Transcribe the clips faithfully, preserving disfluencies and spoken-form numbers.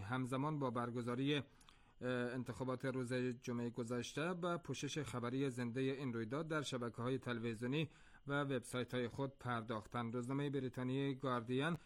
همزمان با برگزاری انتخابات روز جمعه گذشته و پوشش خبری زنده این رویداد در شبکه‌های تلویزیونی و وبسایت‌های خود پرداختند. روزنامه بریتانیایی گاردین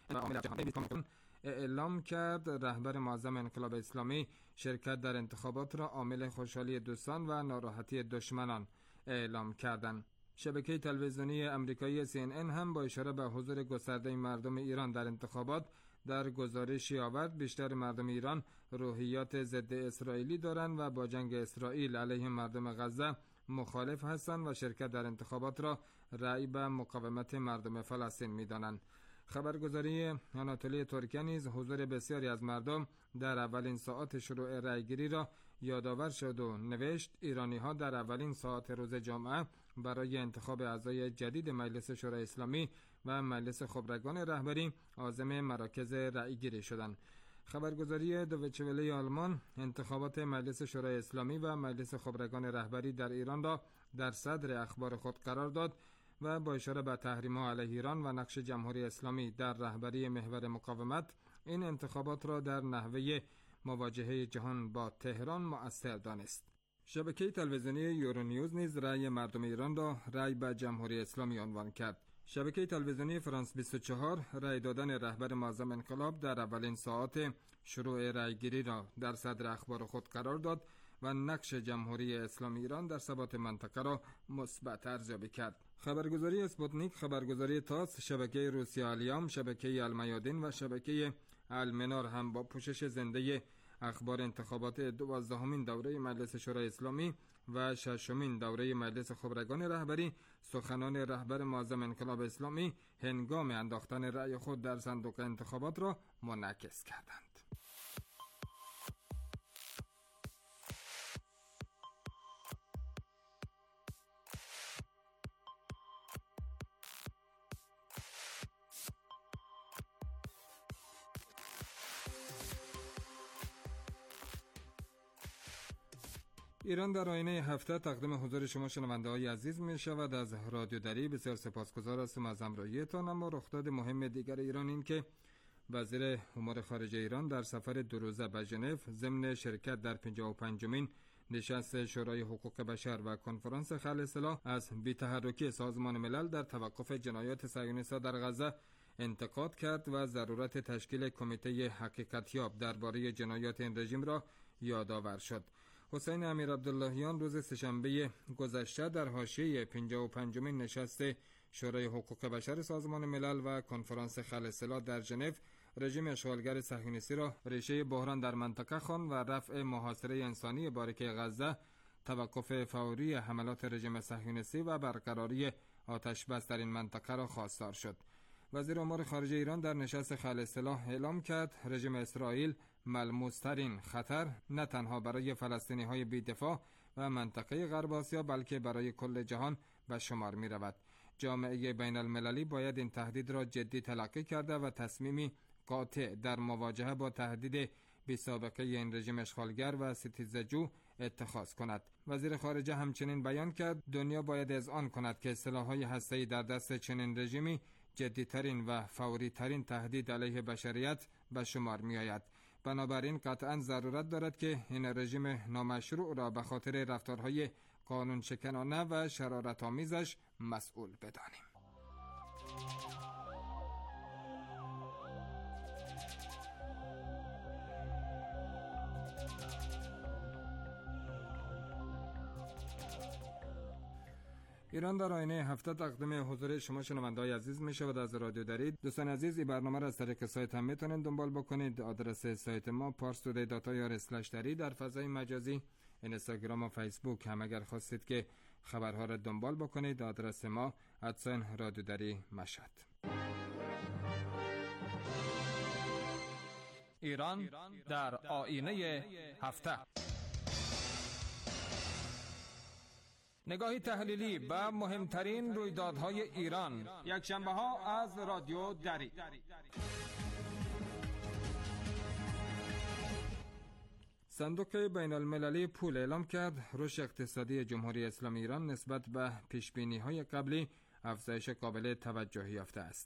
اعلام کرد رهبر معظم انقلاب اسلامی شرکت در انتخابات را عامل خوشحالی دوستان و ناراحتی دشمنان اعلام کردند. شبکه تلویزیونی آمریکایی سی ان ان هم با اشاره به حضور گسترده مردم ایران در انتخابات در گزارشی آورد بیشتر مردم ایران روحیات ضد اسرائیلی دارند و با جنگ اسرائیل علیه مردم غزه مخالف هستند و شرکت در انتخابات را رأی به مقاومت مردم فلسطین می‌دانند. خبرگزاری آناتولی ترکیه نیز حضور بسیاری از مردم در اولین ساعات شروع رأیگیری را یادآور شد و نوشت ایرانی‌ها در اولین ساعات روز جمعه برای انتخاب اعضای جدید مجلس شورای اسلامی و مجلس خبرگان رهبری عازم مراکز رأیگیری شدند. خبرگزاری دویچه وله آلمان انتخابات مجلس شورای اسلامی و مجلس خبرگان رهبری در ایران را در صدر اخبار خود قرار داد و با اشاره به تحریم‌ها علیه ایران و نقش جمهوری اسلامی در رهبری محور مقاومت این انتخابات را در نحوه مواجهه جهان با تهران مؤثر دانست. شبکه تلویزیونی یورونیوز نیز رأی مردم ایران را رأی به جمهوری اسلامی عنوان کرد. شبکه تلویزیونی فرانس بیست و چهار رأی دادن رهبر معظم انقلاب در اولین ساعات شروع رأیگیری را در صدر اخبار خود قرار داد و نقش جمهوری اسلامی ایران در ثبات منطقه را مثبت ارزیابی کرد. خبرگزاری اسپوتنیک، خبرگزاری تاس، شبکه روسیه الیام، شبکه المیادین و شبکه المنار هم با پوشش زنده اخبار انتخابات دوازدهمین دوره مجلس شورای اسلامی و ششمین دوره مجلس خبرگان رهبری سخنان رهبر معظم انقلاب اسلامی هنگام انداختن رأی خود در صندوق انتخابات را منعکس کردند. ایران در آینه هفته تقدیم حضور شما شنونده های عزیز می شود. از رادیو دری بسیار سپاسگزار هستم از همراهیتان. اما رخداد مهم دیگر ایران این که وزیر امور خارجه ایران در سفر دو روزه به ژنو ضمن شرکت در پنجاه و پنجمین نشست شورای حقوق بشر و کنفرانس خلع سلاح از بی‌تحرکی سازمان ملل در توقف جنایات صهیونیست‌ها در غزه انتقاد کرد و ضرورت تشکیل کمیته حقیقتیاب درباره جنایات این رژیم را یادآور شد. حسین امیر عبداللهیان روز سه‌شنبه گذشته در حاشیه پنجاه و پنجمین نشست شورای حقوق بشر سازمان ملل و کنفرانس خلع سلاح در ژنو رژیم اشغالگر صهیونیستی را ریشه بحران در منطقه خواند و رفع محاصره انسانی باریک غزه، توقف فوری حملات رژیم صهیونیستی و برقراری آتش بس در این منطقه را خواستار شد. وزیر امور خارجه ایران در نشست خلع سلاح اعلام کرد رژیم اسرائیل ملموس‌ترین خطر نه تنها برای فلسطینی‌های بی‌دفاع و منطقه غرب آسیا بلکه برای کل جهان به شمار می‌رود. جامعه بین المللی باید این تهدید را جدی تلقی کرده و تصمیمی قاطع در مواجهه با تهدید بی سابقه این رژیم اشغالگر و ستیزجو اتخاذ کند. وزیر خارجه همچنین بیان کرد دنیا باید اذعان کند که سلاح‌های هسته‌ای در دست چنین رژیمی جدی‌ترین و فوری‌ترین تهدید علیه بشریت به شمار می‌آید. بنابراین قطعاً ضرورت دارد که این رژیم نامشروع را به خاطر رفتارهای قانون شکنانه و شرارت‌آمیزش مسئول بدانیم. ایران در آینه هفته تقدیم حضور شما شنونده‌های عزیز می شود از رادیو دری. دوستان عزیز این برنامه را از طریق سایت هم میتونید دنبال بکنید. آدرس سایت ما پارس تودی دات آی آر اسلش دری. در فضای مجازی اینستاگرام و فیسبوک هم اگر خواستید که خبرها را دنبال بکنید آدرس ما ادساین رادیو دری مشهد. ایران در آینه هفته، نگاهی تحلیلی به مهمترین رویدادهای ایران، یک شنبه ها از رادیو دری. صندوق بین المللی پول اعلام کرد رشد اقتصادی جمهوری اسلامی ایران نسبت به پیشبینی های قبلی افزایش قابل توجهی یافته است.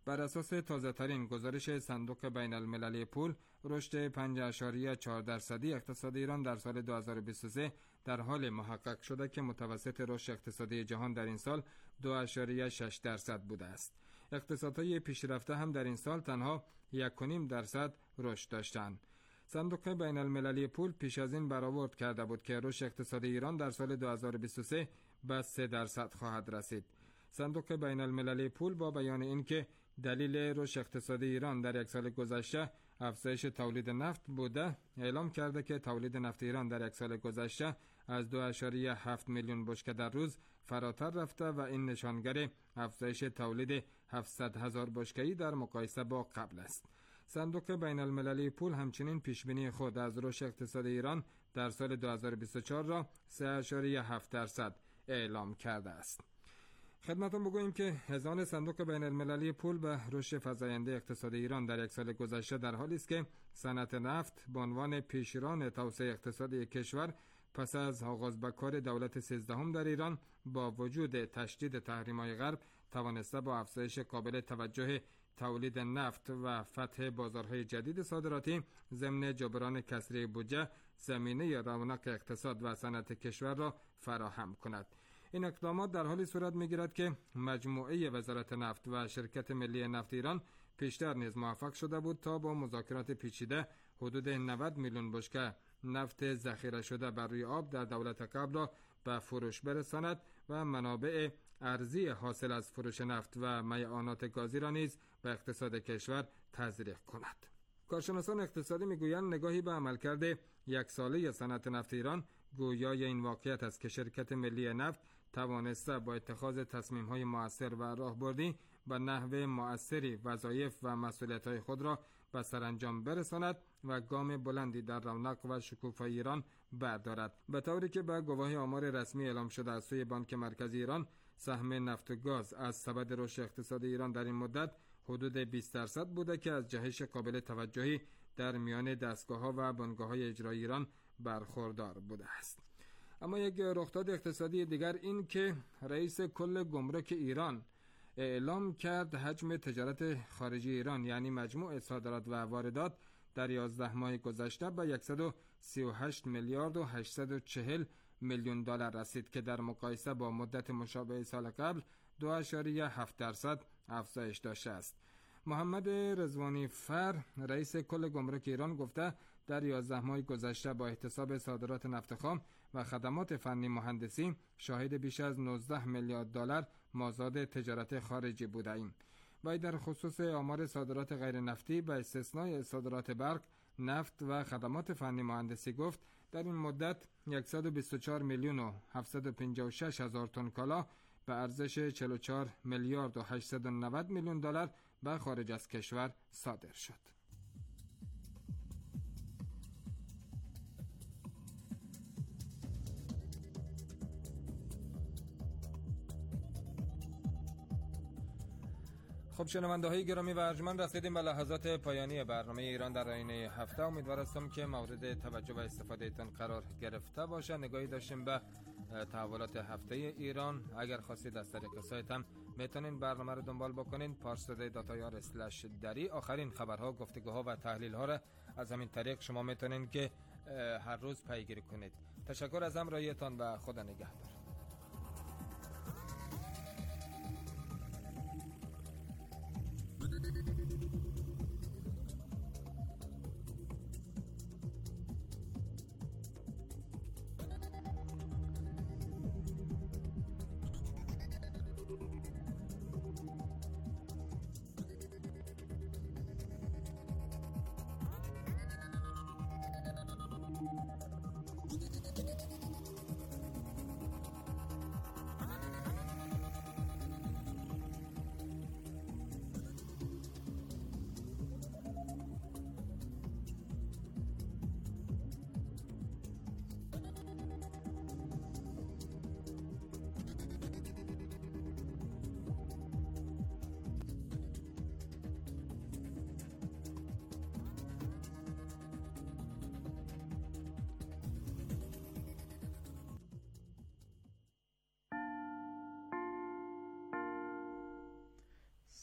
بر اساس تازه‌ترین گزارش صندوق بین المللی پول، رشد پنج اشاریه چهار درصدی اقتصاد ایران در سال دو هزار و بیست و سه در حال محقق شده که متوسط رشد اقتصادی جهان در این سال دو اشاریه شش درصد بوده است. اقتصادهای پیشرفته هم در این سال تنها یک و نیم درصد رشد داشتند. صندوق بین المللی پول پیش از این برآورد کرده بود که رشد اقتصادی ایران در سال دو هزار و بیست و سه به سه درصد خواهد رسید. صندوق بین المللی پول با بیان اینکه دلیل رشد اقتصادی ایران در یک سال گذشته افزایش تولید نفت بوده، اعلام کرده که تولید نفت ایران در یک سال گذشته از دو اشاریه هفت میلیون بشکه در روز فراتر رفته و این نشانگر افزایش تولید هفتصد هزار بشکه‌ای در مقایسه با قبل است. صندوق بین المللی پول همچنین پیشبینی خود از رشد اقتصاد ایران در سال دو هزار و بیست و چهار را سه اشاریه هفت درصد اعلام کرده است. خدمتتون بگوییم که هزانه صندوق بین المللی پول به رشد فزاینده اقتصاد ایران در یک سال گذشته در حالی است که صنعت نفت به عنوان پیشران توسعه اقتصادی کشور پس از آغاز به کار دولت سیزدهم در ایران با وجود تشدید تحریم‌های غرب توانسته با افزایش قابل توجه تولید نفت و فتح بازارهای جدید صادراتی ضمن جبران کسری بودجه زمینه رونق اقتصاد و صنعت کشور را فراهم کند. این اقدامات در حالی صورت می‌گیرد که مجموعه وزارت نفت و شرکت ملی نفت ایران پیشتر نیز موفق شده بود تا با مذاکرات پیچیده حدود نود میلیون بشکه نفت ذخیره شده بر روی آب در دولت قبل را به فروش برساند و منابع ارزی حاصل از فروش نفت و میعانات گازی را نیز به اقتصاد کشور تزریق کند. کارشناسان اقتصادی میگویند نگاهی به عملکرد یک ساله صنعت نفت ایران گویای این واقعیت است که شرکت ملی نفت توانسته با اتخاذ تصمیم‌های مؤثر و راهبردی به نحو مؤثری وظایف و مسئولیت‌های خود را به سرانجام برساند و گام بلندی در رونق و شکوفایی ایران بردارد، به طوری که به گواهی آمار رسمی اعلام شده از سوی بانک مرکزی ایران سهم نفت و گاز از سبد رشد اقتصادی ایران در این مدت حدود بیست درصد بوده که از جهش قابل توجهی در میان دستگاه‌ها و بنگاه‌های اجرایی ایران برخوردار بوده است. اما یک رخداد اقتصادی دیگر این که رئیس کل گمرک ایران اعلام کرد حجم تجارت خارجی ایران یعنی مجموع صادرات و واردات در یازده ماه گذشته به صد و سی و هشت میلیارد و هشتصد و چهل میلیون دلار رسید که در مقایسه با مدت مشابه سال قبل دو اشاریه هفت درصد افزایش داشته است. محمد رضوانی فر رئیس کل گمرک ایران گفته در یازده ماه گذشته با احتساب صادرات نفت خام و خدمات فنی مهندسی شاهد بیش از نوزده میلیارد دلار مازاد تجارت خارجی بوده ایم. وی در خصوص آمار صادرات غیر نفتی به استثنای صادرات برق، نفت و خدمات فنی مهندسی گفت در این مدت صد و بیست و چهار میلیون و هفتصد و پنجاه و شش هزار تن کالا به ارزش چهل و چهار میلیارد و هشتصد و نود میلیون دلار به خارج از کشور صادر شد. خب شنونده های گرامی و ارجمند، رسیدیم به لحظات پایانی برنامه ایران در آینه هفته. امیدوار هستم که مورد توجه و استفاده تان قرار گرفته باشه. نگاهی داشتیم به تحولات هفته ایران. اگر خواستید از طریق سایت هم میتونین برنامه رو دنبال بکنین پارسدی دات آی آر اسلش دری. آخرین خبرها، گفتگوها و تحلیل ها را از همین طریق شما میتونین که هر روز پیگیری کنید. تشکر از همراهیتان و خدا نگهدار.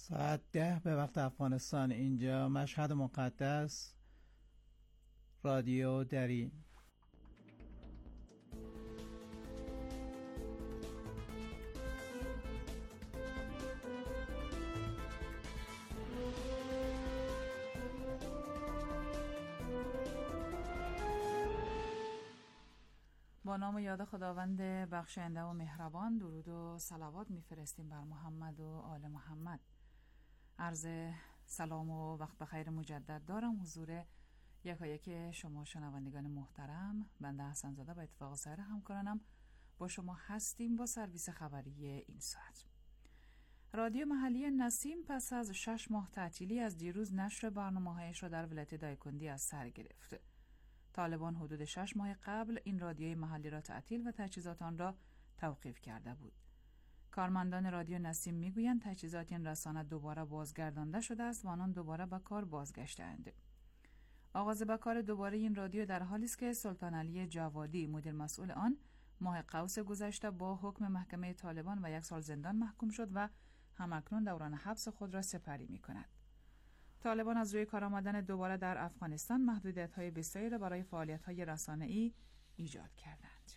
ساعت ده به وقت افغانستان. اینجا مشهد مقدس، رادیو دری. با نام و یاد خداوند بخشنده و مهربان، درود و صلوات میفرستیم بر محمد و آل محمد. عرض سلام و وقت بخیر مجدد دارم حضور یکایک شما شنوندگان محترم. بنده حسن زاده با اتفاق سایر همکارانم با شما هستیم با سرویس خبری این ساعت. رادیو محلی نسیم پس از شش ماه تعطیلی از دیروز نشر برنامه‌هایش را در ولایت دایکندی از سر گرفت. طالبان حدود شش ماه قبل این رادیوی محلی را تعطیل و تجهیزات آن را توقیف کرده بود. کارمندان رادیو نسیم میگویند تجهیزات این رسانه دوباره بازگردانده شده است و آنان دوباره به کار بازگشته‌اند. آغاز به کار دوباره این رادیو در حالی است که سلطان علی جوادی مدیر مسئول آن ماه قوس گذشته با حکم محکمه طالبان و یک سال زندان محکوم شد و همکنون دوران حبس خود را سپری می‌کند. طالبان از روی کار آمدن دوباره در افغانستان محدودیت‌های بسیاری را برای فعالیت‌های رسانه‌ای ایجاد کردند.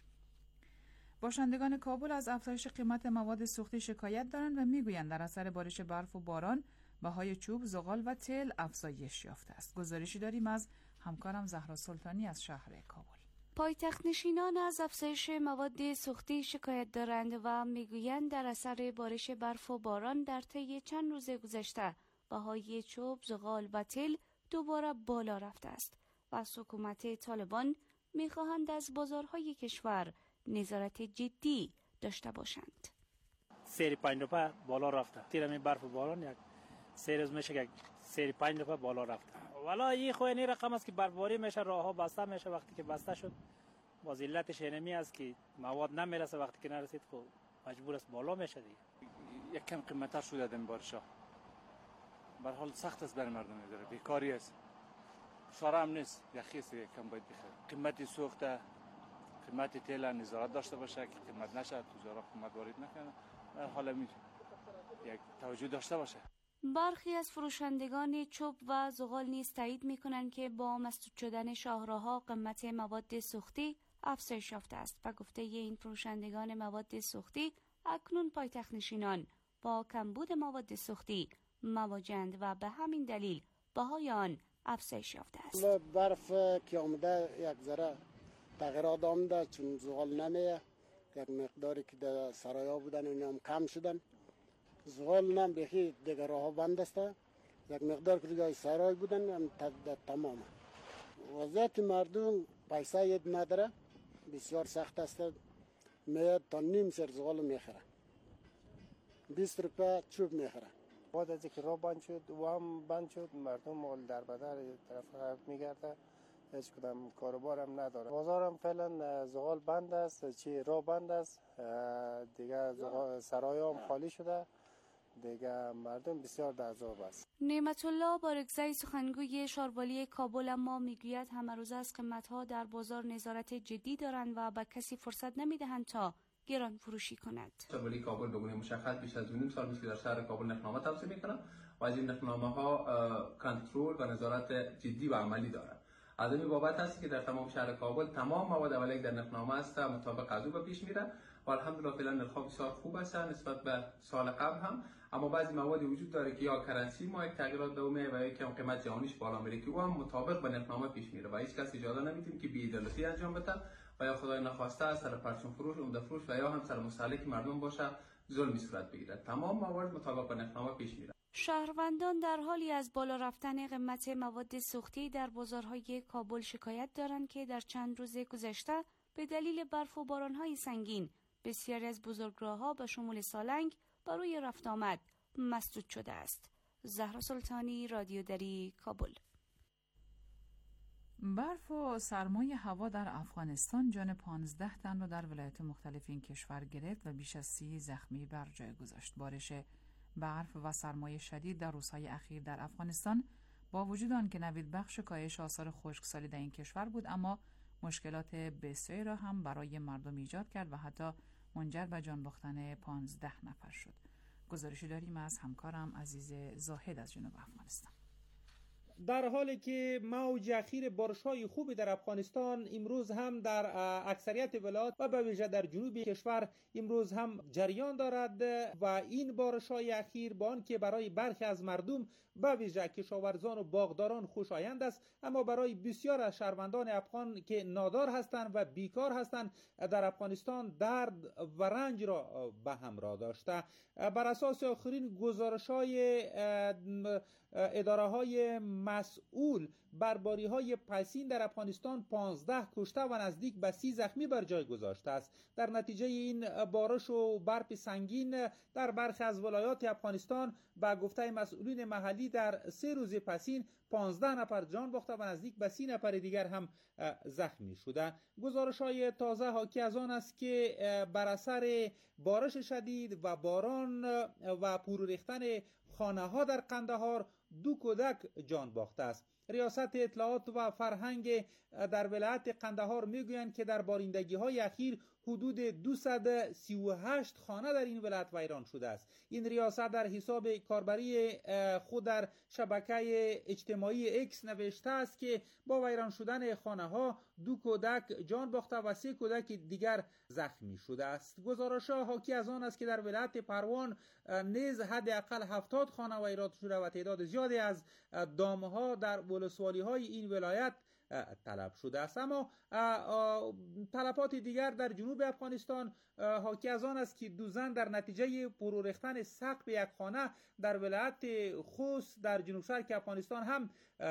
باشندگان کابل از افزایش قیمت مواد سوختی شکایت دارند و میگویند در اثر بارش برف و باران بهای چوب، زغال و تل افزایش یافته است. گزارشی داریم از همکارم زهرا سلطانی از شهر کابل. پایتخت نشینان از افزایش مواد سوختی شکایت دارند و میگویند در اثر بارش برف و باران در طی چند روز گذشته بهای چوب، زغال و تل دوباره بالا رفته است و از حکومت طالبان میخواهند از بازارهای کشور نظارت جدی داشته باشند. سری پنج روپه بالا رفته. تیرمی برف و باران یک سری روز میشه که سری پنج روپه بالا رفته. والا این خو این رقم است که برفباری میشه، راهها بسته میشه. وقتی که بسته شد باز علتش اینمی است که مواد نمیرسه، وقتی که نرسید خب مجبور است بالا میشه دیگه. یک کم قیمت‌تر شده این بارشا. به هر حال سخت است برای مردم، داره بیکاری است. شاره هم نیست، یخی است، یک کم باید بخره. قیمت سوخت، قیمت تیل نظارت داشته باشه که قیمت نشه، تجارت قیمت وارد نکنه. در حال می یک توجه داشته باشه. برخی از فروشندگان چوب و زغال نیز تایید می‌کنند که با مسدود شدن شاهراه‌ها قیمت مواد سوختی افزایش یافته است. و گفته این فروشندگان مواد سوختی اکنون پایتخت نشینان با کمبود مواد سوختی مواجه‌اند و به همین دلیل بهای آن افزایش یافته است. برف که آمده یک ذره تغییرات آمده، چون زغال نمیه، یک مقداری که در سرایا بودن اینا هم کم شدن. زغال نم بخی دیگر راه ها بند است، یک مقدار که دیگر سرای بودن هم تمام. وضعیت مردم پیسه ید نداره، بسیار سخت است. میاد تا نیم سر زغال میخره، بیست روپه چوب میخره. بعد از اینکه راه بند شد و هم بند شد، مردم مال در بدر طرف میگرده، هیچ کدام کاروبار هم نداره. بازار هم فعلا زغال بند است، چی راه بند است، دیگه سرای هم خالی شده، دیگه مردم بسیار در عذاب است. نعمت الله بارگزی سخنگوی شاروالی کابل اما میگوید همه روز از قیمت‌ها در بازار نظارت جدی دارند و به کسی فرصت نمیدهند تا گران فروشی کند. شاروالی کابل به گونه مشخص بیش از دو نیم سال است که در شهر کابل نرخنامه توسعه می‌کنند و از این نرخنامه‌ها کنترل و نظارت جدی و عملی دارند. از این بابت است که در تمام شهر کابل تمام مواد اولیه در نرخنامه است مطابق از او به پیش میره و الحمدلله فعلا نرخ‌ها بسیار خوب است نسبت به سال قبل هم. اما بعضی مواد وجود داره که یا کرنسی ما یک تغییرات دومه و یا کم قیمت جهانیش بالا میره که او هم مطابق به نرخنامه پیش میره و هیچ کس اجازه نمیدیم که بی‌عدالتی انجام بده و یا خدای نخواسته از سر پرچم فروش، عمده فروش و یا هم سر مستهلک مردم باشه ظلمی صورت بگیره. تمام مواد مطابق به نرخنامه پیش میره. شهروندان در حالی از بالا رفتن قیمت مواد سوختی در بازارهای کابل شکایت دارند که در چند روز گذشته به دلیل برف و باران‌های سنگین بسیاری از بزرگراه‌ها به شمول سالنگ برای رفت آمد مسدود شده است. زهرا سلطانی، رادیو دری، کابل. برف و سرمای هوا در افغانستان جان پانزده تن را در ولایات مختلف این کشور گرفت و بیش از سی زخمی بر جای گذاشت. بارش برف و سرمای شدید در روزهای اخیر در افغانستان با وجود آن که نوید بخش کاهش آثار خشکسالی در این کشور بود، اما مشکلات بسیاری را هم برای مردم ایجاد کرد و حتی منجر به جان باختن پانزده نفر شد. گزارشی داریم از همکارم عزیز زاهد از جنوب افغانستان. در حالی که موج اخیر بارش‌های خوبی در افغانستان امروز هم در اکثریت ولایات و به ویژه در جنوب کشور امروز هم جریان دارد و این بارش‌های اخیر با آنکه برای برخی از مردم به ویژه کشاورزان و باغداران خوشایند است، اما برای بسیار از شهروندان افغان که نادار هستند و بیکار هستند در افغانستان درد و رنج را به همراه داشته. بر اساس آخرین گزارش‌های اداره‌های مسئول برباری‌های پسین در افغانستان پانزده کشته و نزدیک به سی زخمی بر جای گذاشته است. در نتیجه این بارش و برف سنگین در برخی از ولایات افغانستان به گفته مسئولین محلی در سه روز پسین پانزده نفر جان باخته و نزدیک به سی نفر دیگر هم زخمی شده. گزارش‌های تازه حاکی از آن است که بر اثر بارش شدید و باران و فرو ریختن خانه‌ها در قندهار دو کودک جان باخته است. ریاست اطلاعات و فرهنگ در ولایت قندهار میگویند که در باریندگی‌های اخیر حدود دویست و سی و هشت خانه در این ولایت ویران شده است. این ریاست در حساب کاربری خود در شبکه اجتماعی اکس نوشته است که با ویران شدن خانه‌ها دو کودک جان باخته و سه کودک دیگر زخمی شده است. گزارش‌ها حاکی از آن است که در ولایت پروان نیز حداقل هفتاد خانه ویران شده و تعداد زیادی از دام‌ها در ولسوالی‌های این ولایت طلب شده است. اما تلفات دیگر در جنوب افغانستان حاکی از آن است که دو زن در نتیجه فرو ریختن سقف یک خانه در ولایت خوست در جنوب شرق افغانستان هم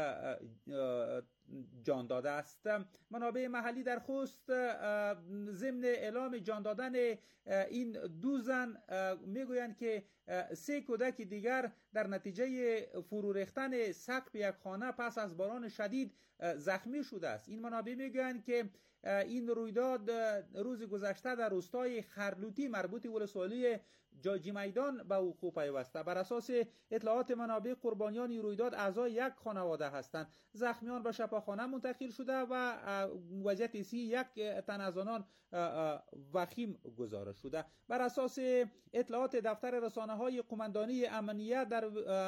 جان داده است. منابع محلی در خوست ضمن اعلام جان دادن این دو زن میگویند که سه کودک دیگر در نتیجه فرو ریختن سقف یک خانه پس از باران شدید زخمی شده است. این منابع میگویند که این رویداد روز گذشته در روستای خرلوتی مربوط ولسوالی جاجی میدان به وقوع پیوسته. بر اساس اطلاعات منابع قربانیان این رویداد اعضای یک خانواده هستند. زخمیان به شفاخانه منتقل شده و وضعیت صحی یک تن از آنان وخیم گزارش شده. بر اساس اطلاعات دفتر رسانه‌های قماندانی امنیت در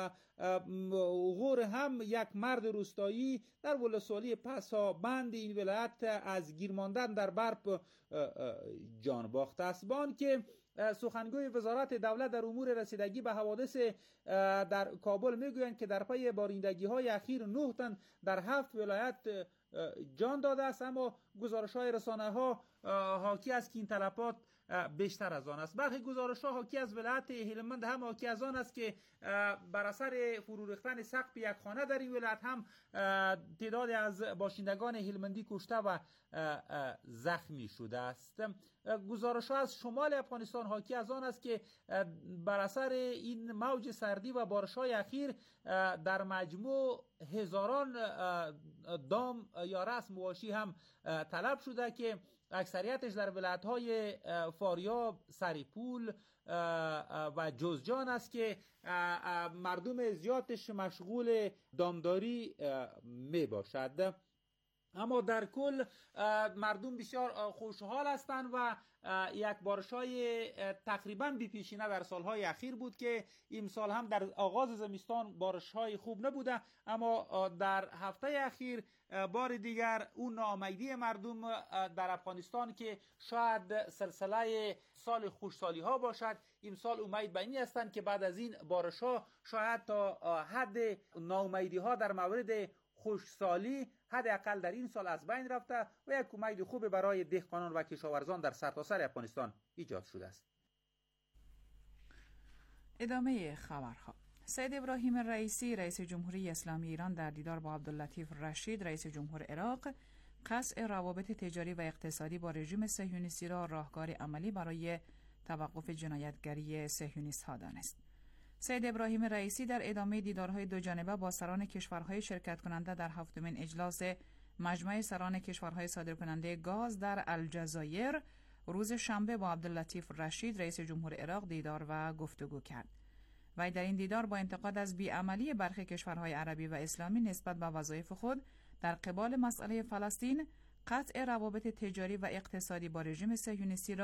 غور هم یک مرد روستایی در ولسوالی پسابند این ولایت از گیر ماندن در برف جان باخته است. با آنکه سخنگوی وزارت دولت در امور رسیدگی به حوادث در کابل میگویند که در پی باریندگی‌های اخیر نه تن در هفت ولایت جان داده است، اما گزارش‌های رسانه‌ها حاکی از که این تلفات بیشتر از آن است. برخی گزارش‌ها حاکی از ولایت هلمند هم حاکی از آن است که بر اثر فرو ریختن سقف یک خانه در این ولایت هم تعدادی از باشندگان هلمندی کشته و زخمی شده است. گزارش‌ها از شمال افغانستان حاکی از آن است که بر اثر این موج سردی و بارش‌های اخیر در مجموع هزاران دام یا رأس مواشی هم طلب شده که اکثریتش در ولایت‌های فاریاب، سریپول و جوزجان است که مردم زیادش مشغول دامداری می باشد. اما در کل مردم بسیار خوشحال هستند و یک بارش‌های تقریباً بی پیشینه در سالهای اخیر بود که امسال هم در آغاز زمستان بارش‌های خوب نبوده، اما در هفته اخیر بار دیگر اون ناامیدی مردم در افغانستان که شاید سلسله سال خوشسالی ها باشد، امسال امید به این هستند که بعد از این بارش‌ها شاید تا حد ناامیدی ها در مورد خوشسالی حداقل در این سال از بین رفته و یک امید خوب برای دهقانان و کشاورزان در سرتاسر افغانستان ایجاد شده است. ادامه خبرها. سید ابراهیم رئیسی رئیس جمهوری اسلامی ایران در دیدار با عبداللطیف رشید رئیس جمهور عراق قطع روابط تجاری و اقتصادی با رژیم صهیونیستی را راهکار عملی برای توقف جنایتگری صهیونیست ها دانست. سید ابراهیم رئیسی در ادامه دیدارهای دو جانبه با سران کشورهای شرکت کننده در هفتمین اجلاس مجمع سران کشورهای صادرکننده گاز در الجزایر روز شنبه با عبداللطیف رشید رئیس جمهور عراق دیدار و گفتگو کرد. وی در این دیدار با انتقاد از بیعملی برخی کشورهای عربی و اسلامی نسبت به وظایف خود در قبال مسئله فلسطین، قطع روابط تجاری و اقتصادی با رژیم صهیونیستی را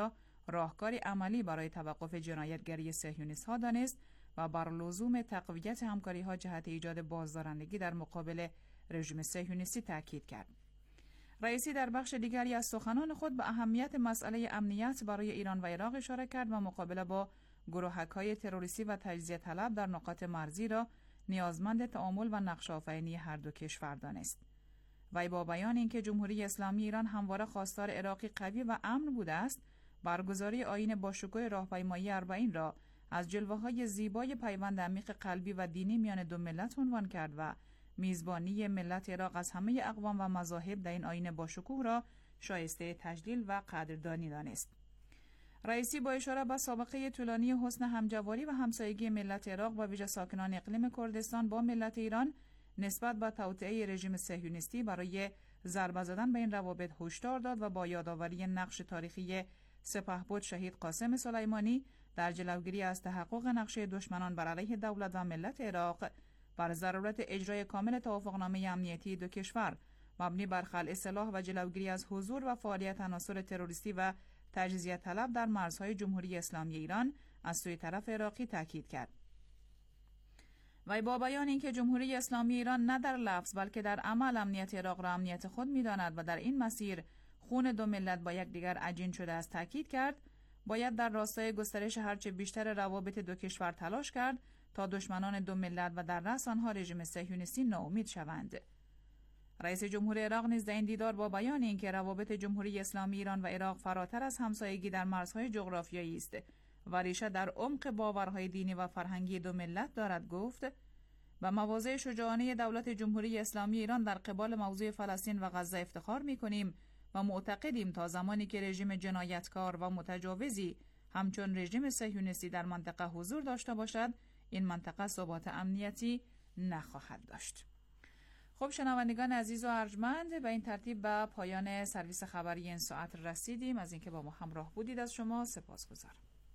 راهکار عملی برای توقف جنایتگری صهیونیست‌ها دانست و بر لزوم تقویت همکاری‌ها جهت ایجاد بازدارندگی در مقابل رژیم صهیونیستی تاکید کرد. رئیسی در بخش دیگری از سخنان خود به اهمیت مسئله امنیت برای ایران و عراق اشاره کرد و مقابله با گروهک‌های تروریستی و تجزیه طلب در نقاط مرزی را نیازمند تعامل و نقش‌آفرینی هر دو کشور دانست. وی با بیان اینکه جمهوری اسلامی ایران همواره خواستار عراقی قوی و امن بوده است، برگزاری آیین باشکوه راهپیمایی اربعین را از جلوه‌های زیبای پیوند عمیق قلبی و دینی میان دو ملت عنوان کرد و میزبانی ملت عراق از همه اقوام و مذاهب در این آیین باشکوه را شایسته تجلیل و قدردانی دانست. رئیسی با اشاره به سابقه طولانی حسن همجواری و همسایگی ملت عراق و ویژه ساکنان اقلیم کردستان با ملت ایران نسبت به توطئه رژیم صهیونیستی برای ضربه زدن به این روابط هشدار داد و با یادآوری نقش تاریخی سپهبد شهید قاسم سلیمانی در جلوگیری از تحقق نقشه دشمنان بر علیه دولت و ملت عراق بر ضرورت اجرای کامل توافقنامه امنیتی دو کشور مبنی بر خلع سلاح و جلوگیری از حضور و فعالیت عناصر تروریستی و تجزیه طلب در مرزهای جمهوری اسلامی ایران از سوی طرف عراقی تاکید کرد. و با بیان اینکه جمهوری اسلامی ایران نه در لفظ بلکه در عمل امنیت عراق را امنیت خود می‌داند و در این مسیر خون دو ملت با یکدیگر عجین شده است تاکید کرد، باید در راستای گسترش هرچه بیشتر روابط دو کشور تلاش کرد تا دشمنان دو ملت و در رأس آنها رژیم صهیونیستی ناامید شوند. رئیس جمهور عراق نیز در این دیدار با بیان اینکه روابط جمهوری اسلامی ایران و عراق فراتر از همسایگی در مرزهای جغرافیایی است و ریشه در عمق باورهای دینی و فرهنگی دو ملت دارد گفت و مواضع شجاعانه دولت جمهوری اسلامی ایران در قبال موضوع فلسطین و غزه افتخار می‌کنیم و معتقدیم تا زمانی که رژیم جنایتکار و متجاوزی همچون رژیم صهیونیستی در منطقه حضور داشته باشد، این منطقه ثبات امنیتی نخواهد داشت. خب شنوندگان عزیز و ارجمند، به این ترتیب به پایان سرویس خبری این ساعت رسیدیم. از اینکه با ما همراه بودید از شما سپاسگزارم.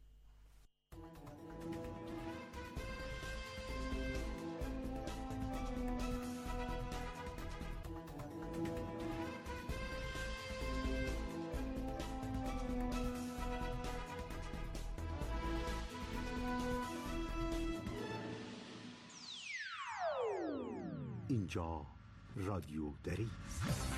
اینجا رادیو دری است.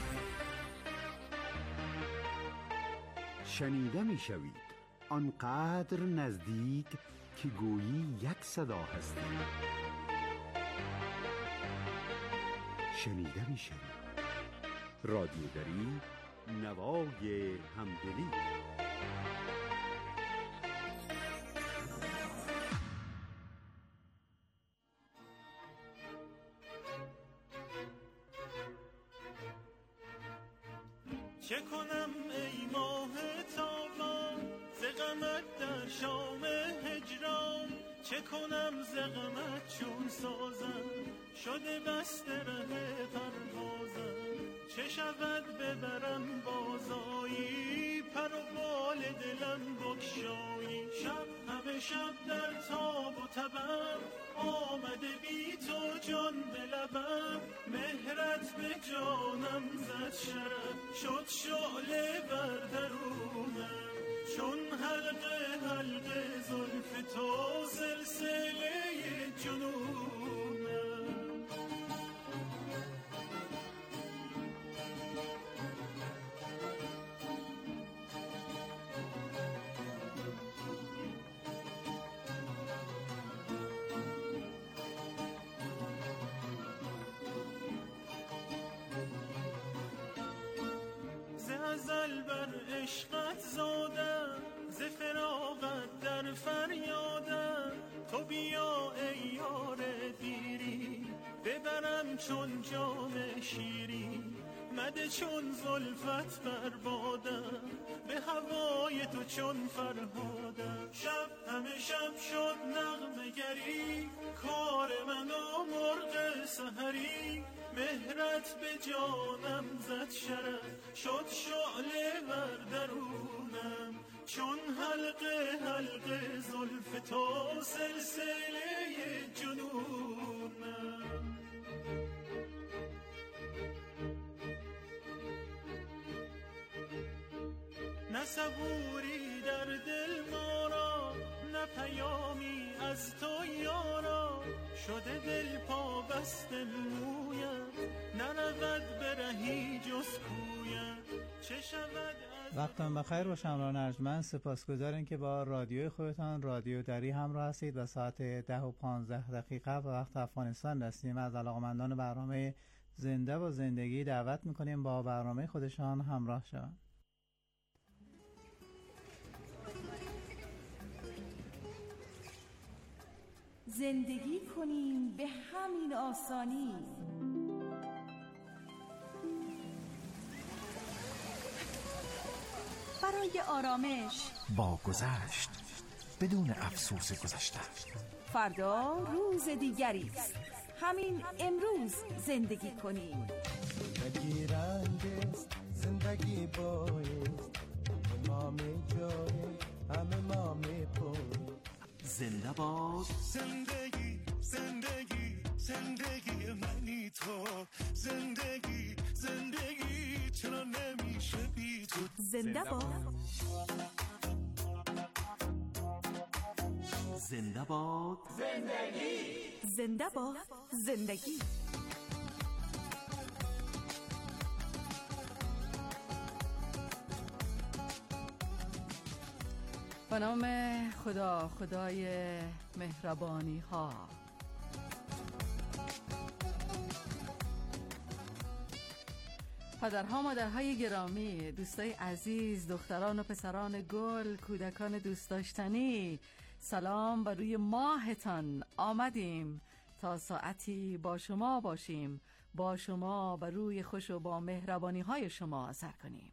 شنیده می شوید آنقدر نزدیک که گویی یک صدا هستید. شنیده می شوید رادیو دری، نوای همدلی. چه کنم ای ماه تابان ز غمت در شام هجران، چه کنم ز غمت چون سازم شده بسته ره پروازم، چه شود ببرم بازایی پر و بال دلم بگشایی، شب همه شب در تاب و تبم آمده بی تو جان به لبم، مهرت به جانم زد شرف شد شعله بر درونم، چون حلقه حلقه زلف تو سلسله جنونم. ازل بر عشقت زادم ز فراقت در فریادم، تو بیا ای یار دیری ببرم چون جام شیری، مده چون زلفت بربادم به هوای تو چون فرهادم، شب همه شب شد نغمه گری کار من و مرغ سحری، مهرت به جانم زد شرف شد شعله بر درونم، چون حلقه حلقه زلف تو سلسله جنونم. نه صبوری در دل ما را، نه پیامی از تو یارا. شده دل پا بسته مویت، نرود برهی جز کویت. چه شود وقتتان بخیر باشه همراهان ارجمند. سپاسگزاریم که با رادیوی خودتان رادیو دری همراه هستید و ساعت ده و پانزده دقیقه و وقت افغانستان رسیدیم. از علاقمندان برنامه زنده و زندگی دعوت میکنیم با برنامه خودشان همراه شوند. زندگی کنیم به همین آسانی، برای آرامش با گذشت بدون افسوس گذشته. فردا روز دیگری است، همین امروز زندگی کنیم. زندگی رنگ است، زندگی بایست، ما می جایی همه ما می پوی. زنده باد زندگی، زندگی، زندگی منی تو. زندگی، زندگی چرا نمیشه بی تو. زنده باد، زنده باد زندگی، زنده باد زندگی. به نام خدا، خدای مهربانی ها. پدرها، مادرهای گرامی، دوستای عزیز، دختران و پسران گل، کودکان دوست داشتنی، سلام بر روی ماهتان. آمدیم تا ساعتی با شما باشیم، با شما بر روی خوش و با مهربانی های شما سر کنیم.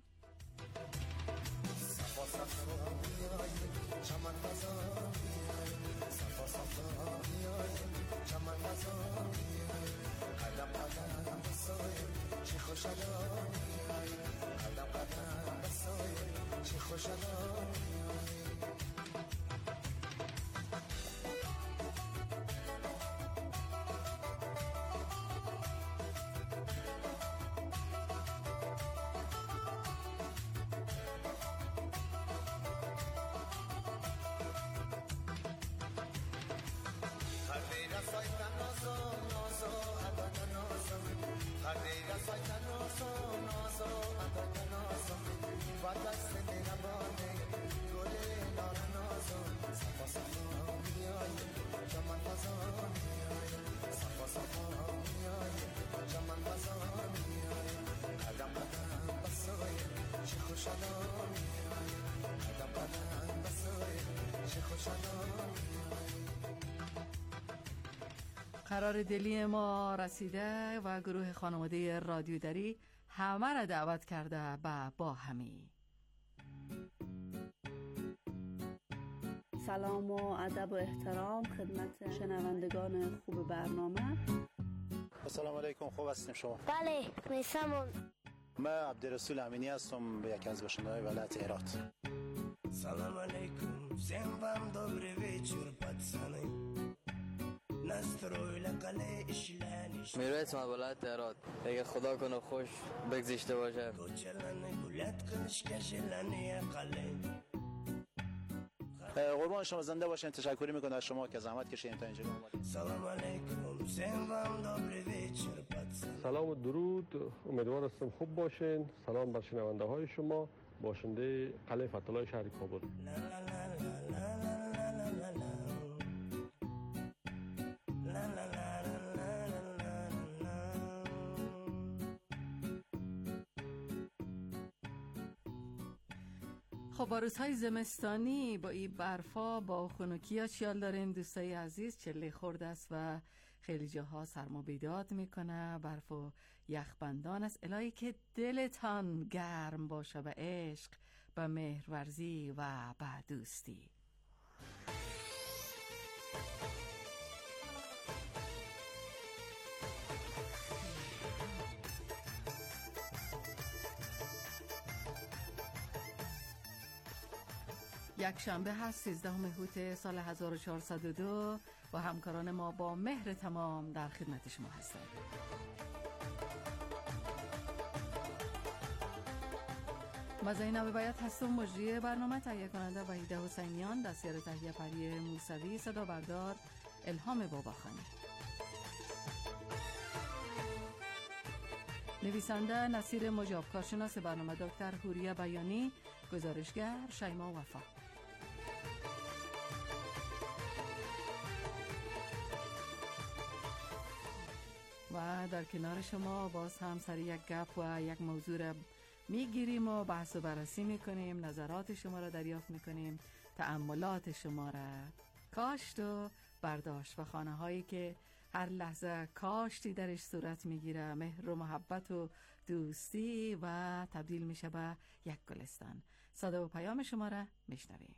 قرار دلی ما رسیده و گروه خانواده رادیو دری همه را دعوت کرده به با همی. سلام و ادب و احترام خدمت شنوندگان خوب برنامه. السلام علیکم، خوب هستیم شما؟ بله، میسمون. من عبدالرسول امینی هستم، یکی از باشنده‌های ولایت هرات. سلام علیکم، всем вам добрый вечер, пацаны. میروی اسم ولایت تهران. اگه خدا کنه خوش بگذشته باشه. قربان شما، زنده باشین. تشکر میکنم از شما که زحمت کشیدین تا اینجا اومدید. سلام علیکم، всем вам добрый вечер, пацаны. سلام و درود، امیدوار هستم خوب باشین. سلام بر شنونده های شما، باشنده قلعه فتح‌الله شهر کابل. خب با روزهای زمستانی با این برفا با خنکی ها چیال دارین دوستای عزیز؟ چله خورد است و خیلی جاها سرما بیداد میکنه، برف و یخبندان است. الهی که دلتان گرم باشه به عشق، به مهرورزی و به دوستی. یک شنبه هست سیزدهم هوت سال هزار و چهارصد و دو و همکاران ما با مهر تمام در خدمت شما هستند. مزین بیات هستم. مجری برنامه تهیه کننده وحیده حسینیان، دستیار تهیه پری موسوی، صدا بردار الهام باباخانی، نویسنده نصیر مجاب، کارشناس برنامه دکتر حوریه بیانی، گزارشگر شیما وفا. و در کنار شما باز هم سر یک گپ و یک موضوع را میگیریم و بحث و بررسی میکنیم، نظرات شما را دریافت میکنیم، تأملات شما را، کاشت و برداشت و خانه هایی که هر لحظه کاشتی درش صورت میگیره، مهر و محبت و دوستی و تبدیل میشه به یک گلستان. صدا و پیام شما را میشنویم.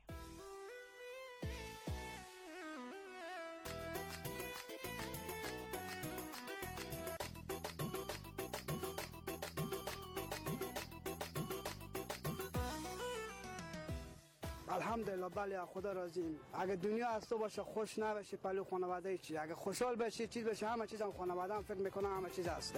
الحمدلله. بله خدا راضیم. اگه دنیا از تو باشه خوش نباشه پلو خانواده چی، اگه خوشحال باشی چیز بشه همه چیز هم خانواده هم فکر میکنم همه چیز هسته.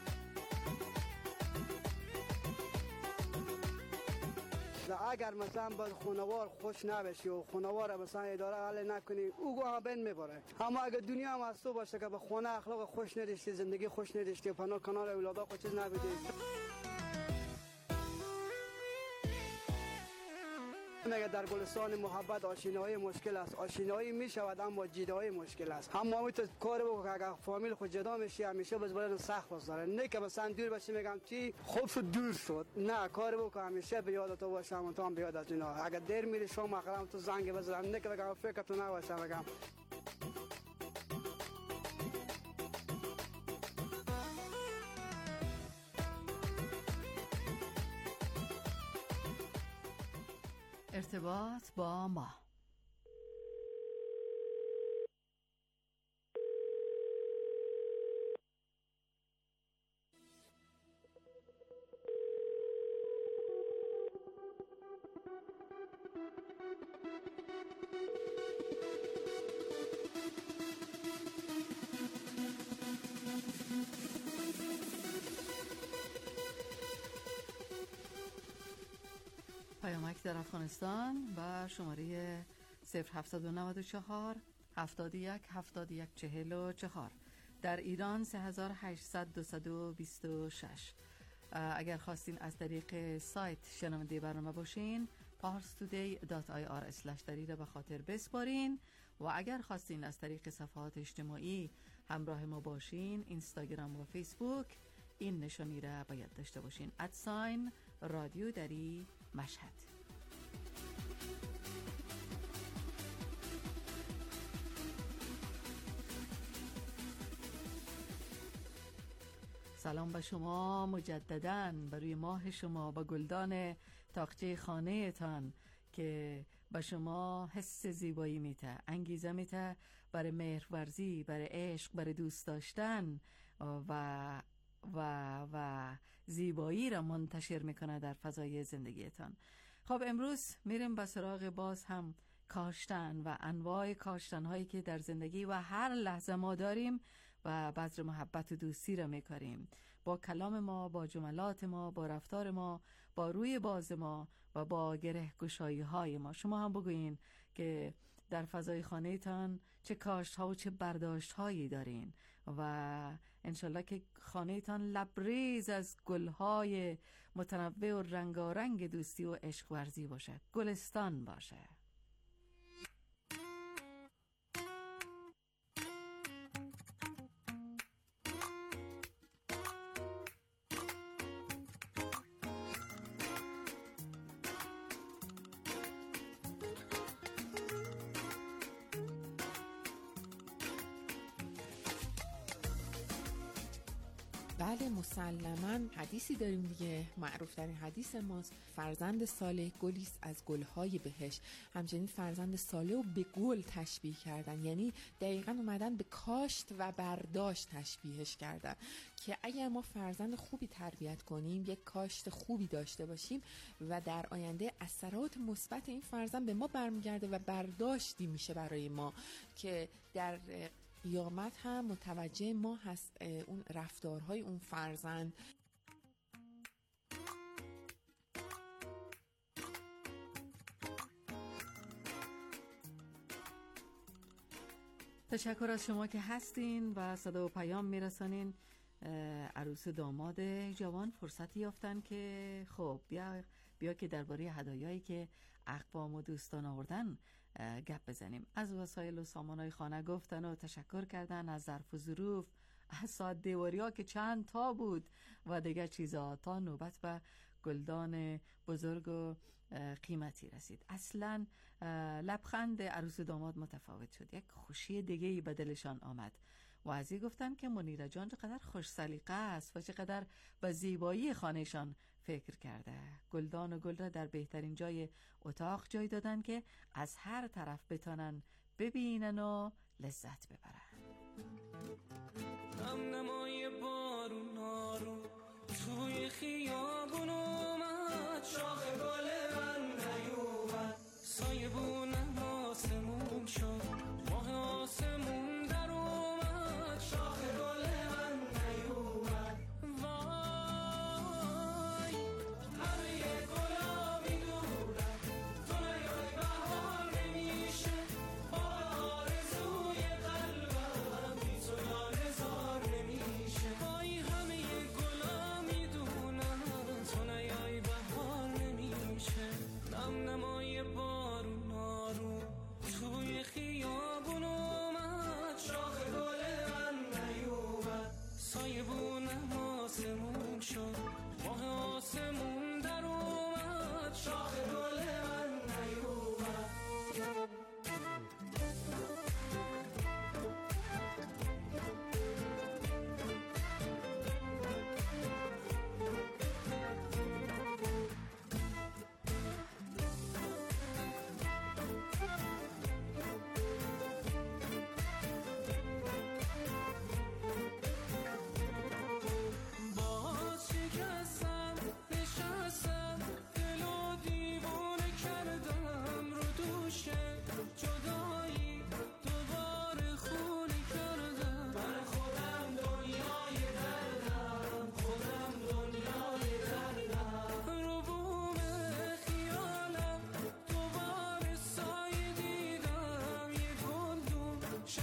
اگر مثلا با خانوار خوش نباشی و خانوار مثلا اداره حل نکنی او گواه بین میبره. اما اگه دنیا هم از تو باشه که به خانه اخلاق خوش نداشتی، زندگی خوش نداشتی، پناه کنار اولادا خود چیز نبودی، میگه در گلستان محبت آشنایی مشکل است. آشنایی میشود اما جدایی مشکل است. اما می تو کار بگو که اگر فامیل خود جدا میشی همیشه باز باید سخت بذاره، نه که مثلا دور باشی میگم چی خوب شد دور شد، نه کار بگو که همیشه به یاد تو باشم و تو هم به یاد از اینا. اگر دیر میری شام اخرام تو زنگ بزنم، نه که بگم فکر تو نباشه بگم. ارتباط با ما. پیامک در افغانستان با شماره صفر هفتصد و نود و چهار هفتاد و یک هفتاد و یک چهل و چهار، در ایران سه هزار و هشتصد دویست و بیست و شش. اگر خواستین از طریق سایت شنونده برنامه باشین پارس تودی دات آی آر اسلش دری را به خاطر بسپارین و اگر خواستین از طریق صفحات اجتماعی همراه ما باشین اینستاگرام و فیسبوک این نشانی را باید داشته باشین ادساین رادیو دری مشهد. سلام به شما مجدداً، بروی ماه شما، با گلدان تاقچه خانه تان که به شما حس زیبایی میته، انگیزه میته برای مهرورزی، برای عشق، برای دوست داشتن و و و زیبایی را منتشر میکنه در فضای زندگیتان. خب امروز میریم به سراغ باز هم کاشتن و انواع کاشتن هایی که در زندگی و هر لحظه ما داریم و بذر محبت و دوستی را میکاریم، با کلام ما، با جملات ما، با رفتار ما، با روی باز ما و با گره گشایی های ما. شما هم بگوین که در فضای خانه تان چه کاشت ها و چه برداشت هایی دارین و انشالله که خانه تان لبریز از گل های متنوع و رنگارنگ دوستی و عشق ورزی باشه، گلستان باشه. بله مسلماً حدیثی داریم دیگه، معروف ترین حدیث ماست، فرزند صالح گلیست از گلهای بهشت. همچنین فرزند صالح رو به گل تشبیه کردن، یعنی دقیقاً اومدن به کاشت و برداشت تشبیهش کردن که اگر ما فرزند خوبی تربیت کنیم، یک کاشت خوبی داشته باشیم و در آینده اثرات مثبت این فرزند به ما برمیگرده و برداشتی میشه برای ما که در قیامت هم متوجه ما هست اون رفتارهای اون فرزند. تشکر از شما که هستین و صدا و پیام میرسانین. عروس داماد جوان فرصتی یافتن که خب بیا بیا که درباره هدایایی که اقوام و دوستان آوردن گپ بزنیم. از وسایل و سامانهای خانه گفتن و تشکر کردن، از ظرف و ظروف، از ساعت دیواری ها که چند تا بود و دیگر چیزا، تا نوبت به گلدان بزرگ و قیمتی رسید. اصلا لبخند عروس داماد متفاوت شد، یک خوشی دیگه‌ای به دلشان آمد و از این گفتن که منیره جان چقدر خوش سلیقه است و چقدر به زیبایی خانهشان فکر کرده. گلدان و گل را در بهترین جای اتاق جای دادن که از هر طرف بتانن ببینن و لذت ببرن. نم نمای بارون آروم توی خیابون اومد، شاخ گل من نیومد، سایه بونم آسمون شد، ماه آسمون در اومد، شاخ گل من نیومد. وای همه گلا میدونم تو نیای بهار نمیشه، بار آرزوی قلبم بی تو لاله‌زار نمیشه. وای همه گلا میدونم تو نیای بهار نمیشه. نم نمای بارون آروم توی خیابون اومد، شاخ گل من نیومد، سایه بونم آسمون شد، ماه آسمون در اومد، شاخ گل من نیومد. باز شکستم نشستم دل و دیوونه کردم رو دوشه جدایی دوباره خونه کردم. من خودم دنیای دردم، خودم دنیای دردم، رو بوم خیالم دوباره سایه دیدم، یه گلدون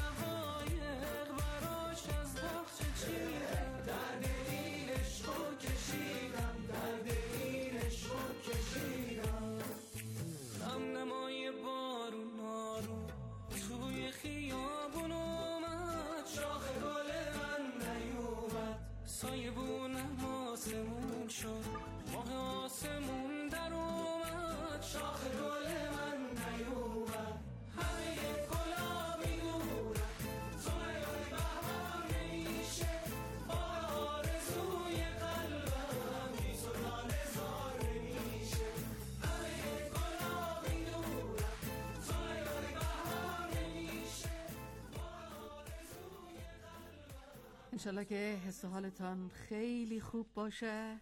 شقایق براش از باغچه چیدم، درد این عشقو کشیدم، درد این عشقو کشیدم. نم نمای بارون آروم توی خیابون اومد، شاخ گل من نیومد، سایه بونم آسمون شد، ماه آسمون در اومد، شاخ گل من نیومد. همه گلا میدونم تو نیای بهار نمیشه، بار آرزوی قلبم بی تو لاله‌زار نمیشه. همه گلا میدونم تو نیای بهار نمیشه، بار آرزوی قلبم. انشالله که حس و حالتان خیلی خوب باشه